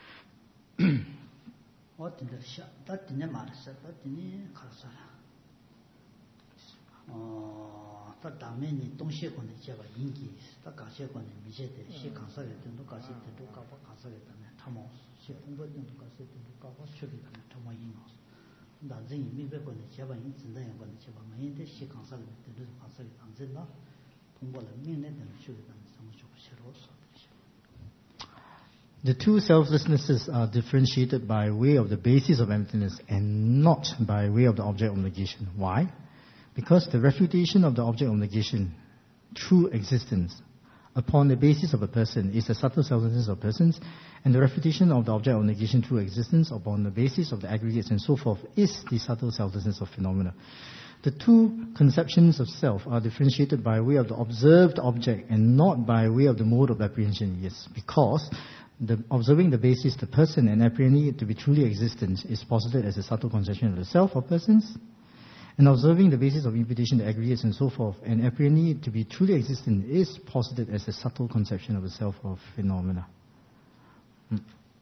The two selflessnesses are differentiated by way of the basis of emptiness and not by way of the object of negation. Why? Because the refutation of the object of negation, true existence, upon the basis of a person is the subtle selflessness of persons, and the refutation of the object of negation, true existence, upon the basis of the aggregates and so forth, is the subtle selflessness of phenomena. The two conceptions of self are differentiated by way of the observed object and not by way of the mode of apprehension. Yes, because the observing the basis, the person, and apprehending it to be truly existent is posited as a subtle conception of the self or persons, and observing the basis of imputation, the aggregates, and so forth, and apprehending it to be truly existent is posited as a subtle conception of the self of phenomena. Hmm.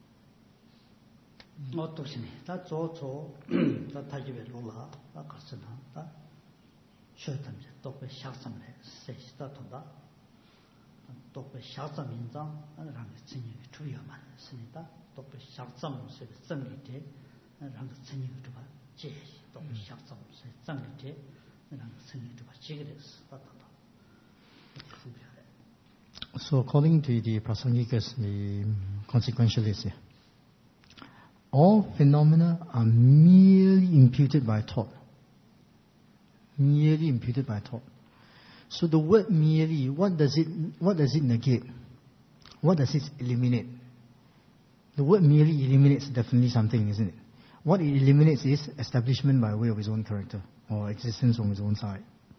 So according to the prasangikas, the consequentialists, all phenomena are merely imputed by thought. Merely imputed by thought. So the word merely, what does it what does it negate? What does it eliminate? The word merely eliminates definitely something, isn't it? What it eliminates is establishment by way of his own character, or existence on his own side.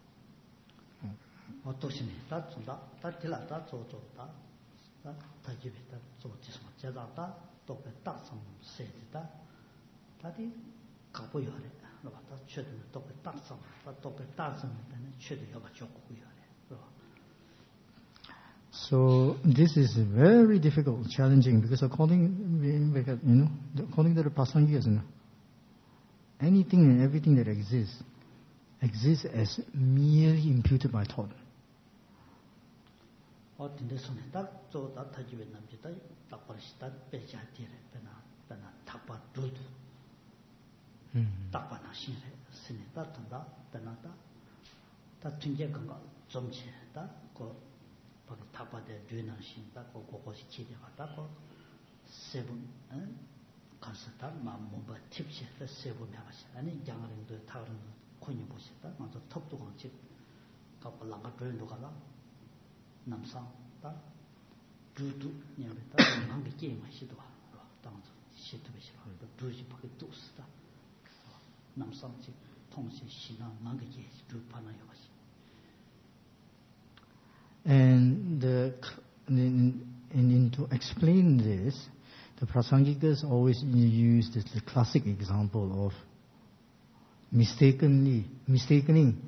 So this is very difficult, challenging, because according, you know, according to the prasangikas, you know, anything and everything that exists exists as merely imputed by thought. And the, in, in, to explain this, the prasangikas always use this, the classic example of mistakenly mistaking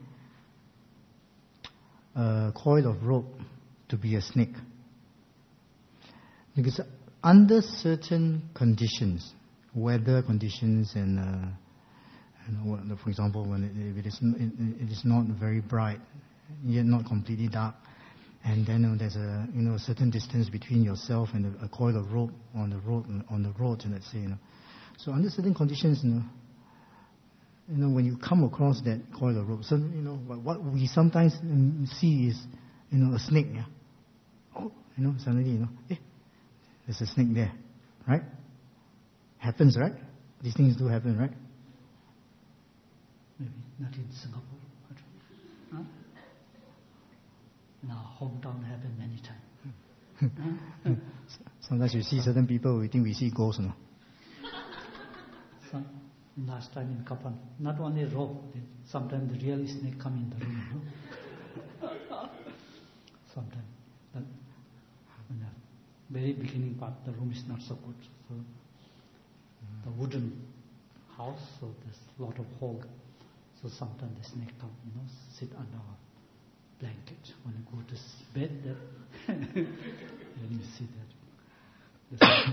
a coil of rope to be a snake. Because under certain conditions, weather conditions, and, uh, and for example, when it, if it is it, it is not very bright, yet not completely dark, and then uh, there's a you know a certain distance between yourself and a, a coil of rope on the road on the road, let's say. You know. So under certain conditions, you know, you know when you come across that coil of rope, so you know what, what we sometimes see is you know a snake. Yeah. Oh, you know suddenly you know, eh, there's a snake there, right? Happens, right? These things do happen, right? Maybe not in Singapore. Huh? In our hometown happened many times. Huh? Sometimes you see certain people, we think we see ghosts, no? Some, last time in Kapan, not only rope, sometimes the real snake come in the room. No? Sometimes. But in the very beginning part, the room is not so good. So the wooden house, so there's a lot of hole. So sometimes the snake come, you know, sit under a blanket. When you go to bed, then, then you see that. The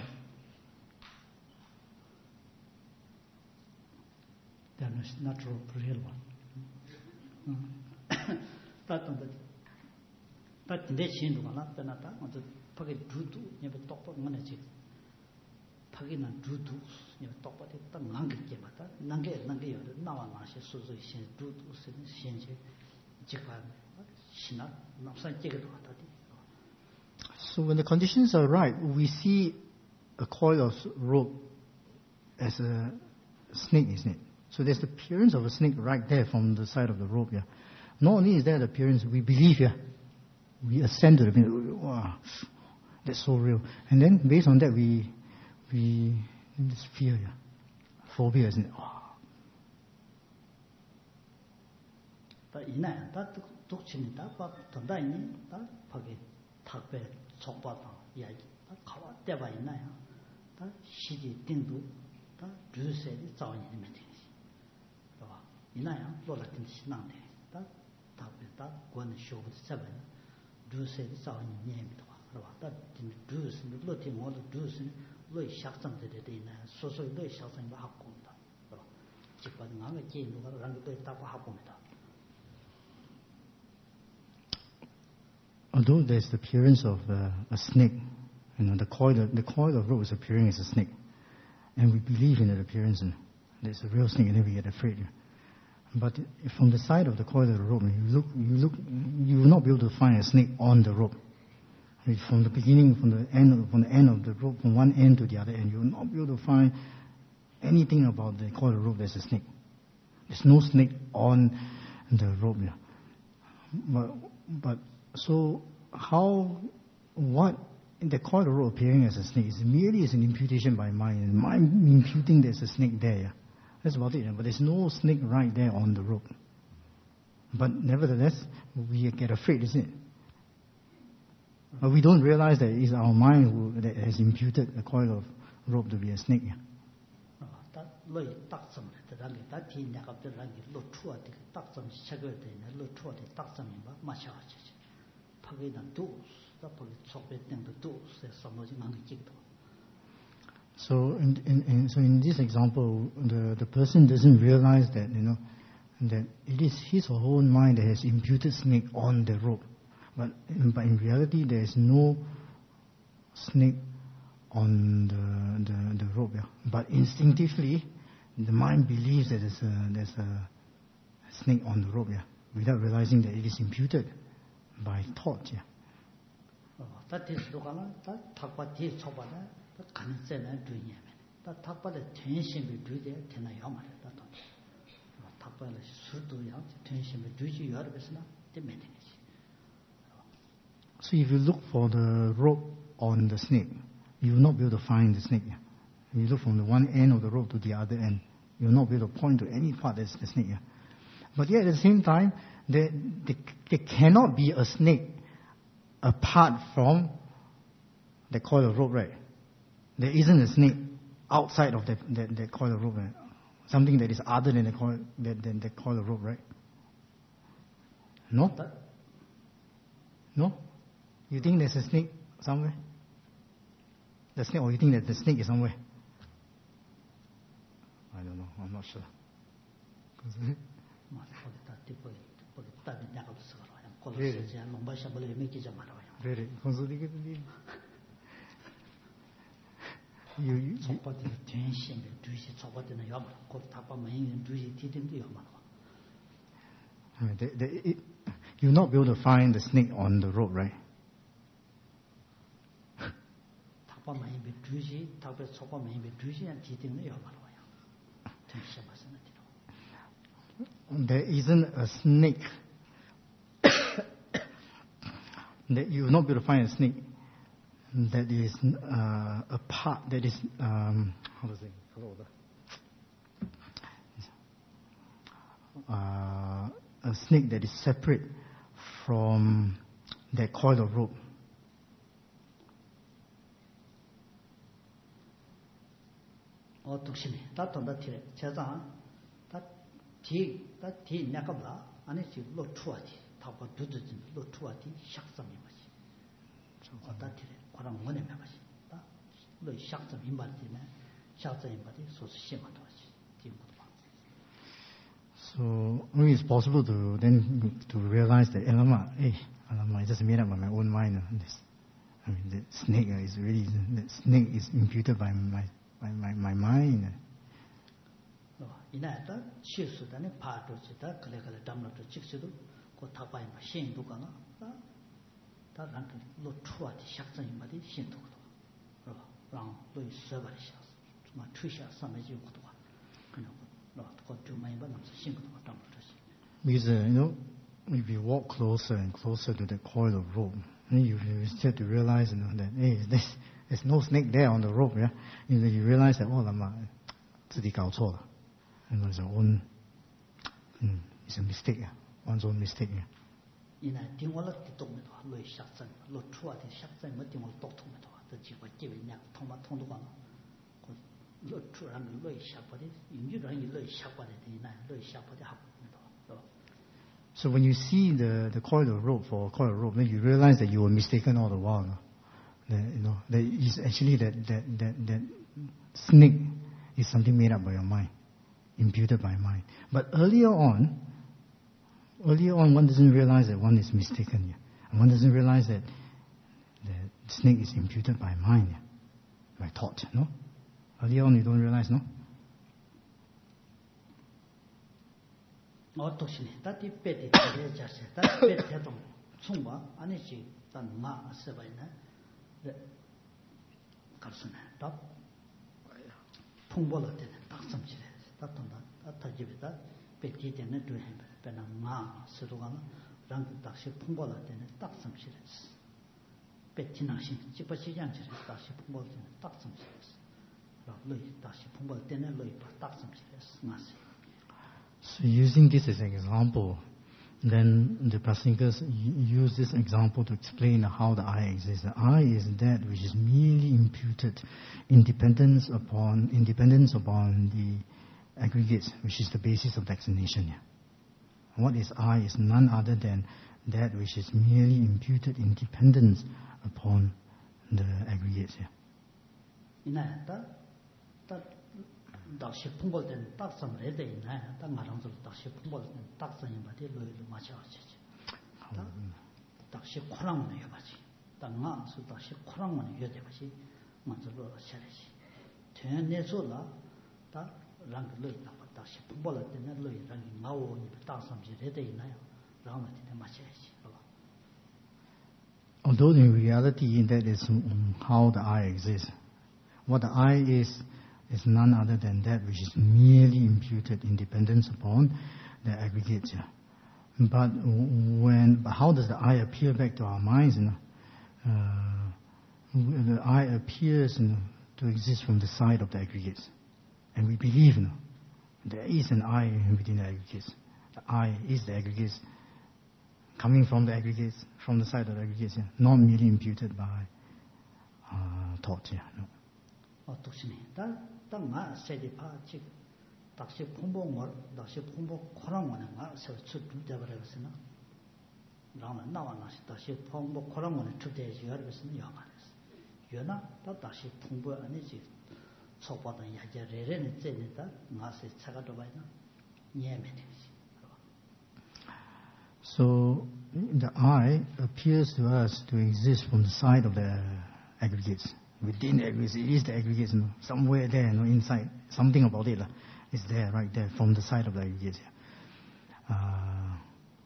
they are not a real one. But on the but in that scene, one of the nata on the pocket drudu, never top of managing. Pagina drudu, you top of it, the Nangi Gemata, Nangi, Nangi, now I say, so she says, drudu, Shenji, Japan, Shina, Namsa Jigger. So when the conditions are right, we see a coil of rope as a snake, isn't it? So there's the appearance of a snake right there from the side of the rope, yeah. Not only is there the appearance, we believe, yeah. We ascend to the wow, that's so real. And then based on that, we we this fear, yeah, phobia, isn't it? Wow. But in that, that took chin, that but the dining, that pocket, tuck bed, chop bottom, yeah, that cover, there by in that, that she didn't do, that Drew said it's all in the meeting. In that, Lola can see nothing. That tuck bed, that one show with seven. Drew said it's all in the name. That Drews and the looting all the Drews and Louis Shaxon did it in so so Louis Shaxon Hakunda. Chipan again, run the top of Hakumita. Although there's the appearance of uh, a snake, you know, the coil, the coil of rope is appearing as a snake, and we believe in that appearance, and there's a real snake, and then we get afraid. But from the side of the coil of the rope, you look, you look, you will not be able to find a snake on the rope. From the beginning, from the end, from the end of the rope, from one end to the other end, you will not be able to find anything about the coil of the rope. There's a snake. There's no snake on the rope. Yeah. But, but so how, what the coil of the rope appearing as a snake is merely as an imputation by mind, and mind imputing there's a snake there. Yeah. That's about it. Yeah. But there's no snake right there on the rope. But nevertheless, we get afraid, isn't it? But we don't realize that it's our mind who, that has imputed a coil of rope to be a snake. So in, in, in, so in this example, the, the person doesn't realize that, you know, that it is his or her own mind that has imputed snake on the rope. But in, but in reality, there is no snake on the the, the rope. Yeah. But instinctively, the mind believes that there's a, there's a snake on the rope. Yeah, without realizing that it is imputed by thought. Yeah. That is the one that talk about this talk about that can't say that doing it. That talk about the tension we do there, ten a yama. That talk about the suit to young tension we do you are business. The meaning. So if you look for the rope on the snake, you will not be able to find the snake. If you look from the one end of the rope to the other end, you will not be able to point to any part that's the snake. But yet at the same time, there, there, there cannot be a snake apart from the coil of rope, right? There isn't a snake outside of that, that, that coil of rope, right? Something that is other than the coil, than, than the coil of rope, right? No? No? You think there's a snake somewhere? The snake, or you think that the snake is somewhere? I don't know. I'm not sure. 콜로스 제 롱바샤블에 메기자 말아요. Very. Consolidate. You, you, 속바디는 전신에 두시 속바디는 야말 곧 답하면 두시 뒤든도 야말. I mean, they, they, it, you'll not be able to find the snake on the rope, right? 답하면 두시 답에 속바면 두시한 뒤든도 야말 와요. 전신 맞으면 뒤로. There isn't a snake. That you will not be able to find a snake that is uh, a part that is um, how to say uh, a snake that is separate from that coil of rope. 어 독신이 다 돈다 티래 제자 다뒤다뒤 내가봐 아니 지 로투아디 타고 두두진 로투아디 샥섬이 맛이 어다 티래 그런 거네 매맛이 다 로 샥섬 임바디네 샥섬 임바디 소스 심어도 하지 뒤부터 봐. So maybe it's possible to then to realize that Elama, hey, Elama, I just made up my own mind. This, I mean, the snake is really the snake is imputed by my my my, my mind. 이나다 실수다네 파도지다 그래가래 담로도 직수도 그 타바이 신도 가나 다 다한테 로투아디 샥선이 말이 신도 그러 랑 로이 서버리 샤 정말 투샤 삼매지 것도 봐 그냥 로그 많이 받으면서 신도 담로도 Because uh, you know, if you walk closer and closer to the coil of rope, then you, you start to realize, you know, that hey, there's, there's no snake there on the rope. Yeah, you, know, you realize that oh, lama, 自己搞错了. And it's your own, mm, it's a mistake, yeah. One's own mistake. Yeah. 이나 딩월라 뜻동에도 로이 샥선 로투아디 샥선 뭐 딩월 똑통에도 더 지고 기회냐 통마 통도 가 로투랑 로이 샥바디 인주랑 로이 샥바디 이나 로이 샥바디 하고 So when you see the, the coil of rope for coil of rope, then you realize that you were mistaken all the while. No? That, you know, that is actually that, that, that, that snake is something made up by your mind, imputed by mind. But earlier on, earlier on, one doesn't realize that one is mistaken. Yeah? And one doesn't realize that the snake is imputed by mind, yeah? By thought. No? Earlier on, you don't realize, no? 어떻시니 다티 빼디 빼디 자세 다 빼대도 총과 아니지 단마 세바이나 네 가르스네 다 풍벌을 때는 딱섬지래 다 돈다 다 집에다 빼디 때는 두해 빼나 마 스도가나 랑 다시 풍벌을 때는 딱섬지래 빼티나신 집어지장지래 다시 풍벌을 때는 딱섬지래 로이 다시 풍벌 때는 로이 딱섬지래 마세. So using this as an example, then the Prasangkas use this example to explain how the I exists. The I is that which is merely imputed independence upon independence upon the aggregates, which is the basis of the explanation. Yeah. What is I is none other than that which is merely imputed independence upon the aggregates. Yeah. 다시 풍벌 때는 딱섬을 해야 되나? 딱 말하면서 다시 풍벌 때는 딱섬이 맞대 로이로 맞아야지. 다시 코랑만 해봐지. 땅아서 다시 코랑만 해야 되지. 먼저 로 셔야지. 전내서라 다 랑 로이다. 다시 풍벌 때는 로이랑 나오 딱섬이 해야 되나요? 라면 때 맞아야지. Although in reality that is how the I exists. What the I is is none other than that which is merely imputed independence upon the aggregates. Yeah. But when, but how does the I appear back to our minds? You know? uh, the I appears, you know, to exist from the side of the aggregates, and we believe, you know, there is an I within the aggregates. The I is the aggregates, coming from the aggregates, from the side of the aggregates, yeah, not merely imputed by uh, thought. Yeah. No. 어, 독신이 다 땅마 세디파 즉 다시 풍봉을 다시 풍봉 코랑원에 가 서치 두대버려서나 라면 나와나시 다시 풍봉 코랑원에 두대지 여러분은 영화です. 여나 다 다시 풍부 아니지 속바다 야제레레는 째니다 마세 차가 더 봐이나 예매되지. So the I appears to us to exist from the side of the aggregates. Within the aggregates, it is the aggregates, you know, somewhere there, you know, inside, something about it, uh, is there, right there, from the side of the aggregates. Uh,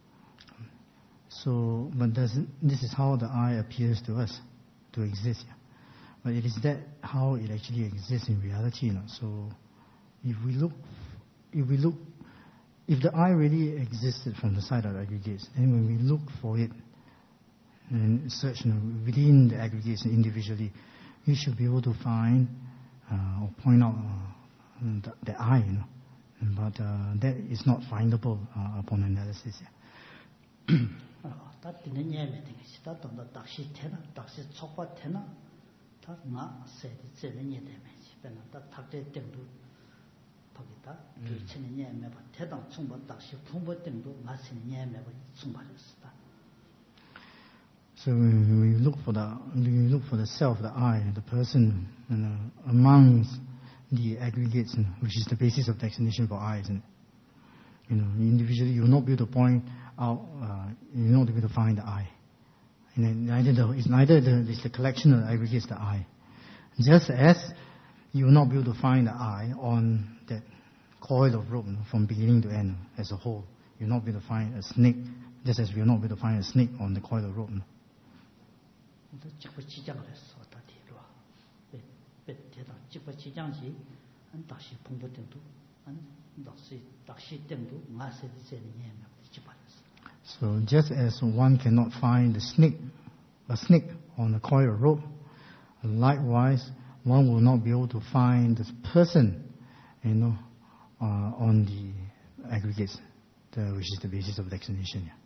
so, but this is how the I appears to us to exist. Yeah. But it is that how it actually exists in reality, you know. So, if we look, if we look, if the I really existed from the side of the aggregates, then when we look for it and search, you know, within the aggregates individually, we should be able to find uh, or point out uh, the, the I, you know. But uh, that is not findable uh, upon analysis. Yeah. So when we look for the we look for the self, the I, the person, you know, amongst the aggregates, which is the basis of the explanation for I, isn't it? You know, individually you will not be able to point out, uh, you will not be able to find the I. And then neither the, it's neither the, it's the collection of the aggregates, the I. Just as you will not be able to find the I on that coil of rope, you know, from beginning to end as a whole. You will not be able to find a snake, just as we will not be able to find a snake on the coil of rope. You know. So just as one cannot find the snake, a snake on a coil of rope, likewise one will not be able to find the person, you know, uh, on the aggregates, the, which is the basis of the explanation. Yeah.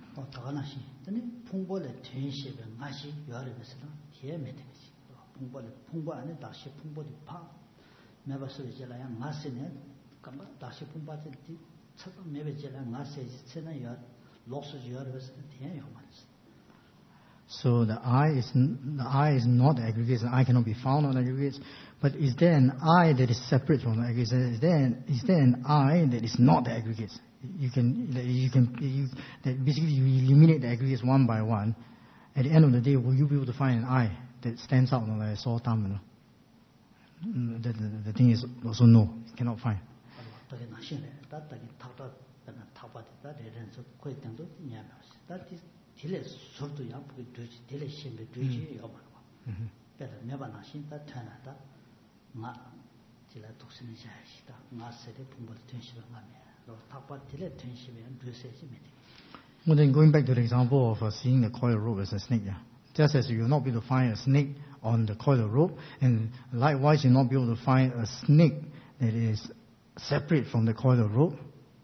So the I is the I is not the aggregates. The I cannot be found on aggregates. But is there an I that is separate from the aggregates? Is there an, is there an I that is not the aggregates? You can you can you, that basically you eliminate the aggregates one by one. At the end of the day, will you be able to find an I that stands out, you know, like a sore thumb? You know? The, the, the thing is also no, you cannot find. Well, then going back to the example of uh, seeing the coil of rope as a snake, yeah. Just as you will not be able to find a snake on the coil of rope, and likewise you will not be able to find a snake that is separate from the coil of rope.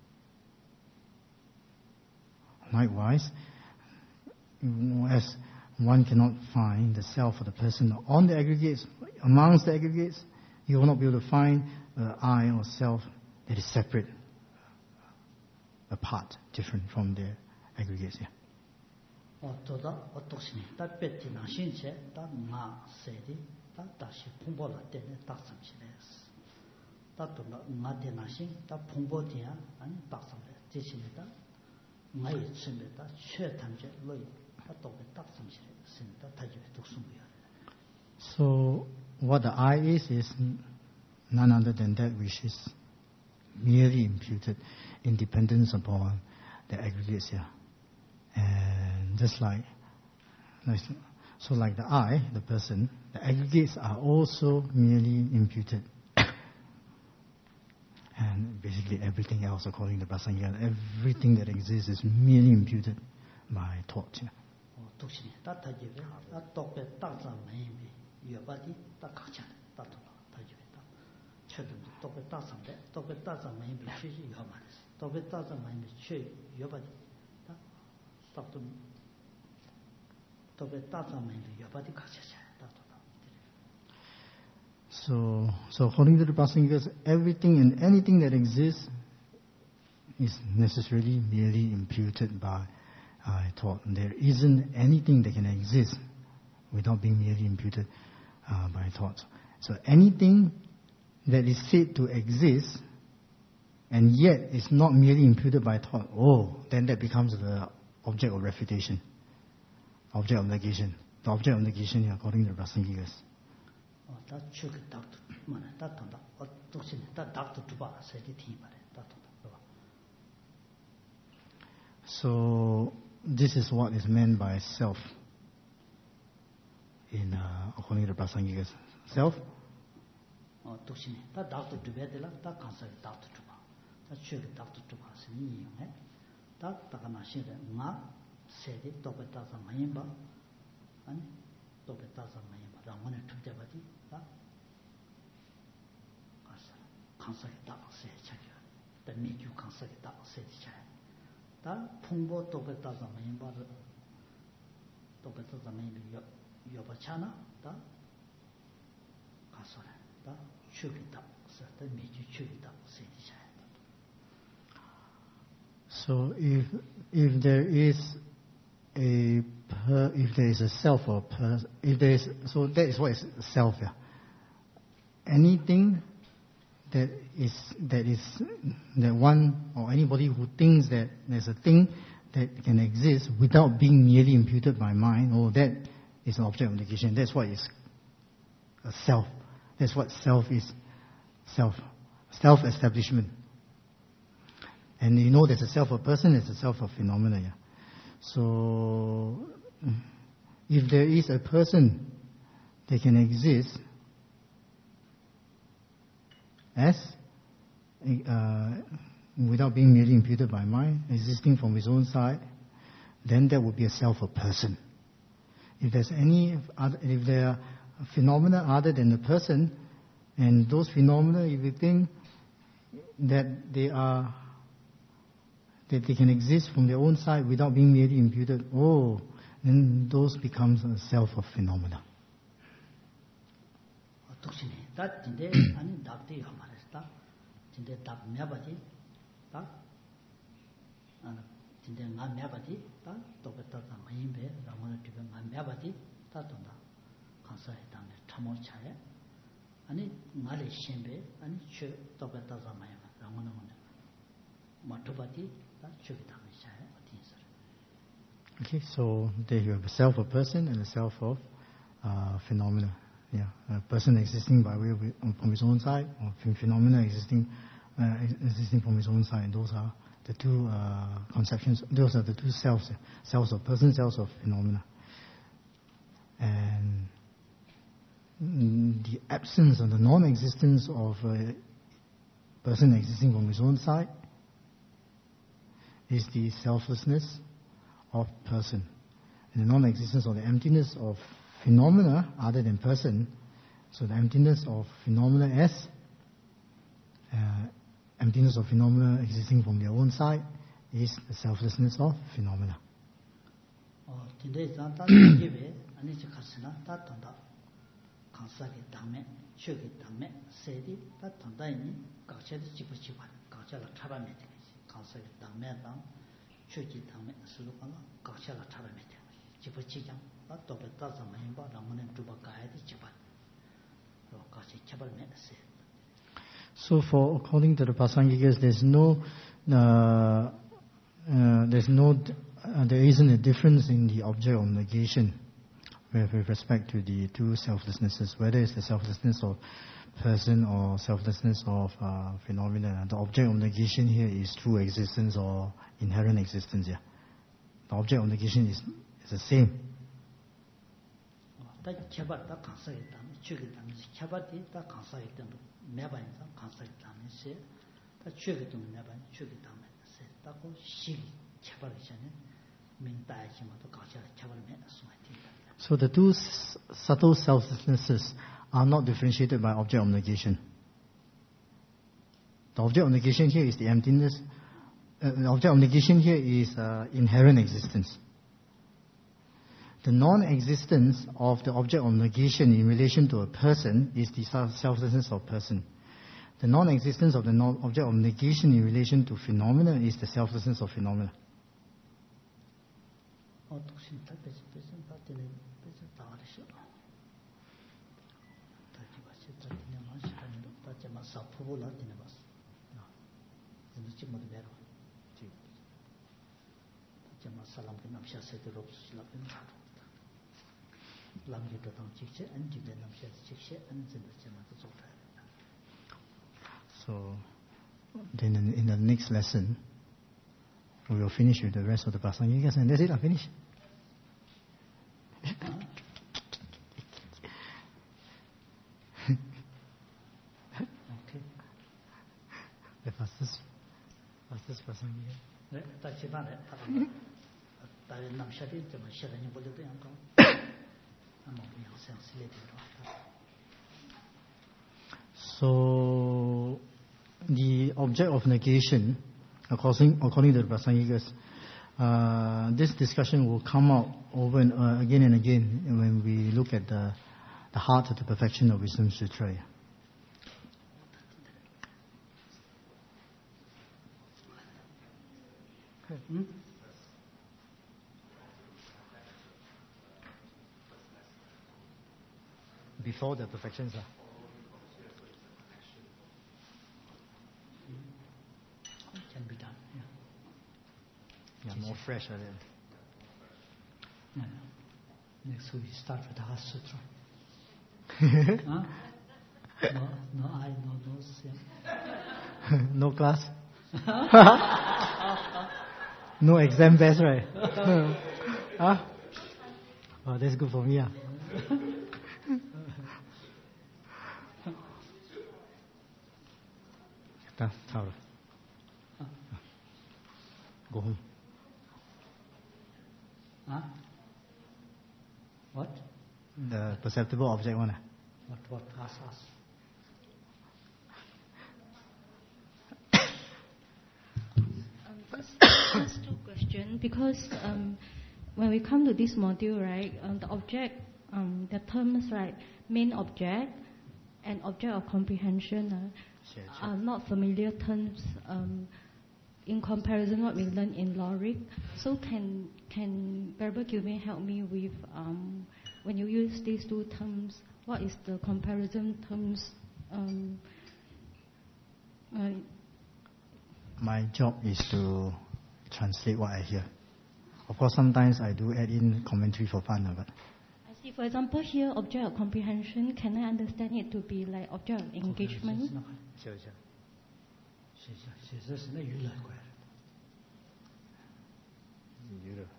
Likewise, as one cannot find the self or the person on the aggregates, amongst the aggregates, you will not be able to find the I or self that is separate, apart, different from the aggregates. Yeah. So what the I is is none other than that which is merely imputed independence upon the aggregates here. And just like, so like the I, the person, the aggregates are also merely imputed. And basically everything else, according to Prasangya, everything that exists is merely imputed by thought. Yeah. So, so according to the Prasangikas, everything and anything that exists is necessarily merely imputed by uh, thought. There isn't anything that can exist without being merely imputed uh, by thought. So anything that is said to exist and yet is not merely imputed by thought, oh, then that becomes the object of refutation, object of negation. The object of negation here, according to the Prasangikas. 어, 다 추기 답도 뭐네. 다 통다. 어, 독신 다 답도 두바 세디 티 말해. 다 통다. So this is what is meant by self in uh, according to the Prasangikas. Self. 어, 독신이 다 답도 두베 되라. 다 간사에 답도 두바. 다 추기 답도 두바 세니 이용해. 다 다가나 신데 나 세디 또베 따서 많이 봐. 아니 또베 따서 많이 봐. 라만에 특대 받이. 다 간사. 간사에 답세 차려. 다 미주 간사에 답세 차려. 다 풍보 또베 따서 많이 봐. 또베 따서 많이 여 여바차나. 다 가서라. 다 추기다. 다 미주 추기다. 세 차려. So if if there is a per, if there is a self or per, if there is, so that is what is self. Yeah. Anything that is that is that one or anybody who thinks that there's a thing that can exist without being merely imputed by mind, oh, that is an object of negation. That's what is a self. That's what self is. Self, self-establishment. And you know there's a self of a person, there's a self of phenomena. Yeah? So, if there is a person that can exist as, uh, without being merely imputed by mind, existing from his own side, then that would be a self of person. If there's any other, if there are phenomena other than the person, and those phenomena, if you think that they are that they can exist from their own side without being merely imputed, oh, then those becomes a self of phenomena. 독신이 다 진대 아니 답대가 말했다. 진대 답 매바지. 다 아, 진대 나 매바지. 다 똑같다 마인베 라모는 지금 나 매바지. 다 돈다. 간사에 담에 참모 차에 아니 말이 신베 아니 추 똑같다 마야 라모는 마토바티 Okay, so there you have a self of person and a self of uh, phenomena. Yeah, a person existing by way of from his own side, or phenomena existing uh, existing from his own side. Those are the two uh, conceptions. Those are the two selves: selves of person, selves of phenomena. And the absence or the non-existence of a person existing from his own side is the selflessness of person. And the non-existence or the emptiness of phenomena other than person. So the emptiness of phenomena as uh, emptiness of phenomena existing from their own side is the selflessness of phenomena. 어, 근데 잔다 이게 아니 저 가스나 다 돈다. 강사기 담에 추기 담에 세디 다 돈다이니 각체도 집어 집어 각체가 차반에 되지. 강사기 담에랑 추기 담에 수록하나 각체가 차반에 되지. 집어 지장 다 또베 따서 많이 봐 라면은 두바 가야지 집어. 또 각체 차반에 세. So for according to the Prasangikas, there's no uh, uh, there's no uh, there isn't a difference in the object of negation with, with respect to the two selflessnesses, whether it's the selflessness of person or selflessness of uh, phenomena. The object of negation here is true existence or inherent existence. Yeah, the object of negation is is the same. 다 개발다 강사에 담에 추기 담에 개발이 다 강사에 담에 매반에서 강사에 담에서 다 추기 담에 매반 추기 담에서 다고 시 개발이 전에 민다이지마도 가셔 개발을 해서 So the two s- subtle selflessnesses are not differentiated by object of negation. The object of negation here is the emptiness. Uh, the object of negation here is uh, inherent existence. The non-existence of the object of negation in relation to a person is the selflessness of person. The non-existence of the non- object of negation in relation to phenomena is the selflessness of phenomena. 제가 사람들 남샤 세대로 슬랍은 하고 람게 도당 직체 안지된 남샤 직체 안진의 제마도 좋다. So then in, in the next lesson we will finish with the rest of the Prasangikas and that's it, I'll finish. Okay. The fastest, fastest Prasangika. 네, 다 집안에 다른 남샤들 좀 시간이 걸려도 양가. 아마 그냥 센스레디로. So the object of negation, according, according to the Prasangikas, uh, this discussion will come out over and uh, again and again when we look at the, the heart of the perfection of Wisdom Sutra. Hmm? Before the perfections. Uh. Can be done. Yeah. Yeah, more fresh. Uh, yeah. Next we start with the Heart Sutra. Huh? No, no eye, no nose. Yeah. No class. No exam best, right? Huh? Oh, that's good for me. Uh. Go home. Huh? What? The perceptible object one. Uh. What? What? Ask us. Just, just two questions, because um, when we come to this module, right, um, the object, um, the terms like main object and object of comprehension uh, Sure, sure. are not familiar terms um, in comparison what we learn in Logic. So can can Venerable Gilman help me with um, when you use these two terms, what is the comparison terms? Um, uh, My job is to translate what I hear. Of course, sometimes I do add in commentary for fun, but. I see. For example, here, object of comprehension, can I understand it to be like object of engagement? Sure, sure. 是是是，这是那娱乐怪。 娱乐。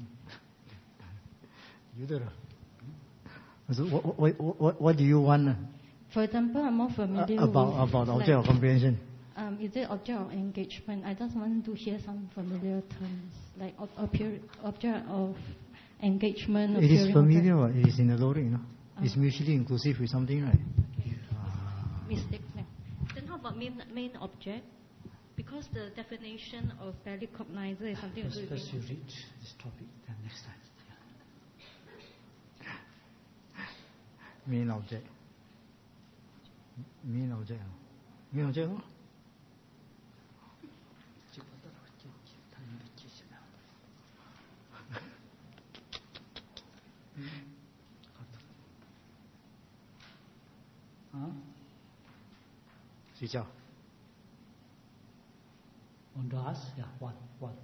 娱乐。So what, what, what, what do you want? Uh, For example, I'm more familiar about with about object like, of comprehension. Um, is it object of engagement? I just want to hear some familiar terms, like ob- appear, object of engagement. It is appearing familiar, object. what? It is in the loading, no? Oh. It's mutually inclusive with something, right? Okay. Ah. Mistake. No. Then how about main, main object? Because the definition of valid cognizer is something to First, do with first you main- read this topic, then next time. Yeah. Main object. Main object. uh. Main object, no? 这个的话，这这他应该记起来了。嗯，好的。啊？ 睡觉。 On to us? Yeah, one, one.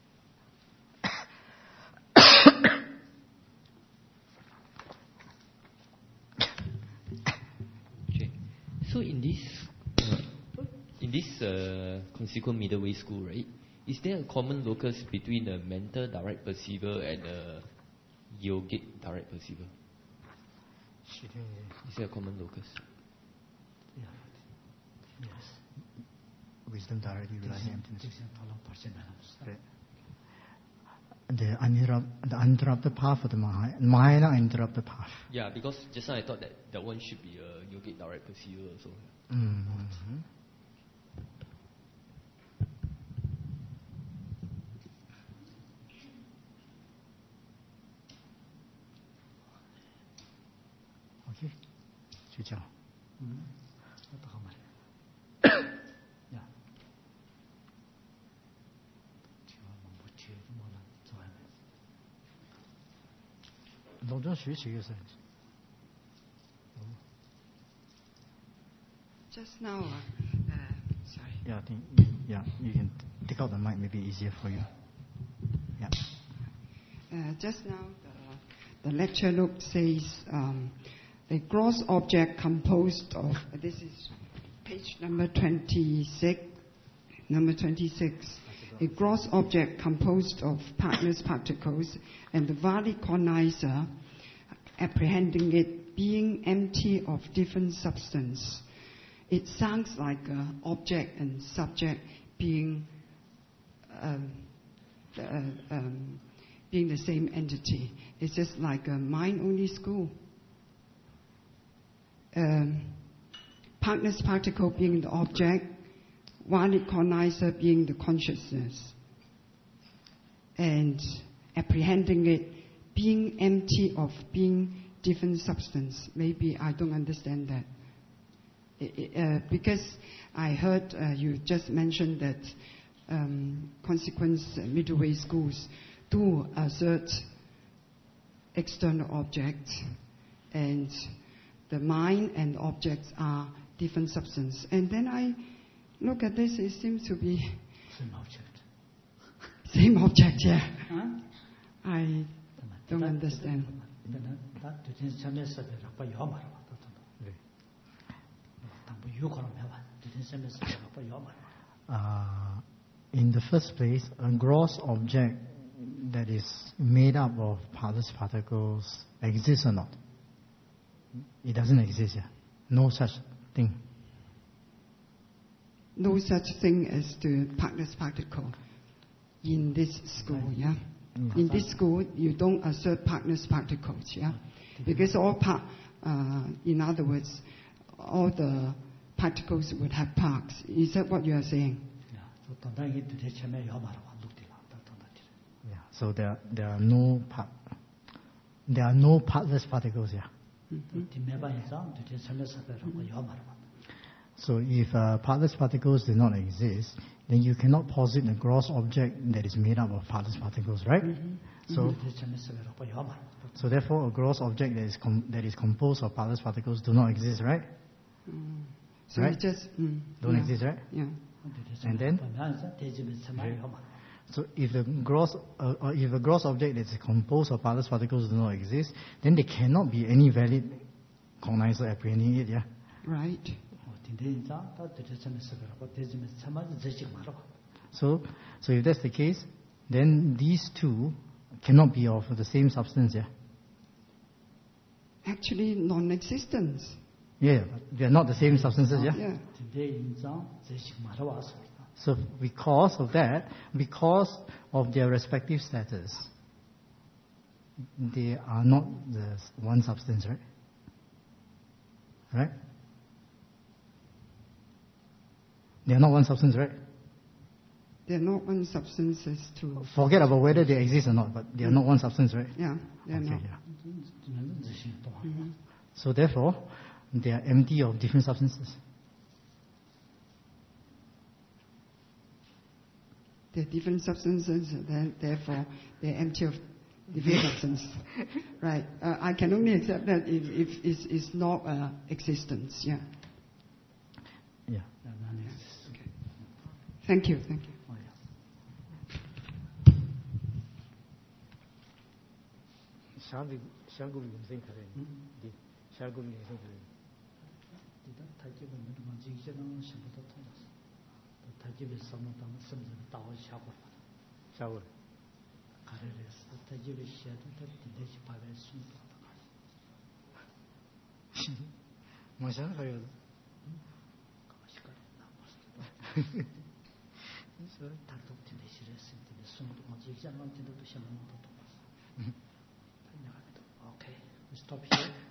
Okay. So in this uh, in this uh, consequent middle way school, right? Is there a common locus between a mental direct perceiver and a yogic direct perceiver? Is there a common locus? Yeah. Yes. Wisdom directly realizing emptiness. this is all of person Right. The, uninterrupt, the uninterrupted path of the Mahayana, Mahayana uninterrupted path. Yeah, because just now I thought that that one should be a yogic direct perceiver also. Mm-hmm. Okay. 睡觉。 嗯，那都好嘛。呀，听我们不听，怎么了？做完了。 老庄学习的是。 Just now, uh, uh, sorry. Yeah, I think, yeah, you can take out the mic, maybe easier for you. Yeah. Uh, just now, the, the lecture note says um, a gross object composed of, this is page number twenty-six, number twenty-six, a gross object composed of partners' particles and the Valley conizer apprehending it being empty of different substance. It sounds like an object and subject being um, uh, um, being the same entity. It's just like a mind-only school. Um, partner's particle being the object, Valley conizer being the consciousness, and apprehending it being empty of being different substance. Maybe I don't understand that. Uh, because I heard uh, you just mentioned that um, consequence uh, middle way schools do assert external objects, and the mind and objects are different substance. And then I look at this, it seems to be same object. Same object, yeah. Huh? I don't understand. Uh, in the first place, a gross object that is made up of partless particles exists or not? It doesn't exist, yeah. No such thing. No such thing as the partner's particle in this school, yeah? Yeah. In this school, you don't assert partner's particles, yeah? Because all part, uh, in other words, all the particles would have parts. Is that what you are saying? Yeah. So there, there are no part, there are no partless particles, yeah. So if uh, partless particles do not exist, then you cannot posit a gross object that is made up of partless particles, right? Mm-hmm. So, so therefore, a gross object that is com- that is composed of partless particles do not exist, right? Mm. So right? it just mm, don't yeah. exist, right? Yeah. And then, so if the gross, uh, or if a gross object that is composed of partless particles do not exist, then there cannot be any valid cognizer apprehending it, yeah. Right. So, so if that's the case, then these two cannot be of the same substance, yeah? Actually, non-existence. Yeah, but they are not the same substances, yeah? Yeah. So because of that, because of their respective status, they are not the one substance, right? Right? They are not one substance, right? They're not one substance as to... Forget about whether they exist or not, but they are not one substance, right? Yeah, they're okay, not. Yeah. Mm-hmm. So therefore, they are empty of different substances. They're different substances, then therefore they're empty of different substance. Right. Uh, I can only accept that if, if it's, it's not uh, existence. Yeah. Yeah. Okay. Thank you. Thank you. Shall we, shall we think of it? Shall we think of it? Shall we? 마찬가지예요. Okay, we stop here.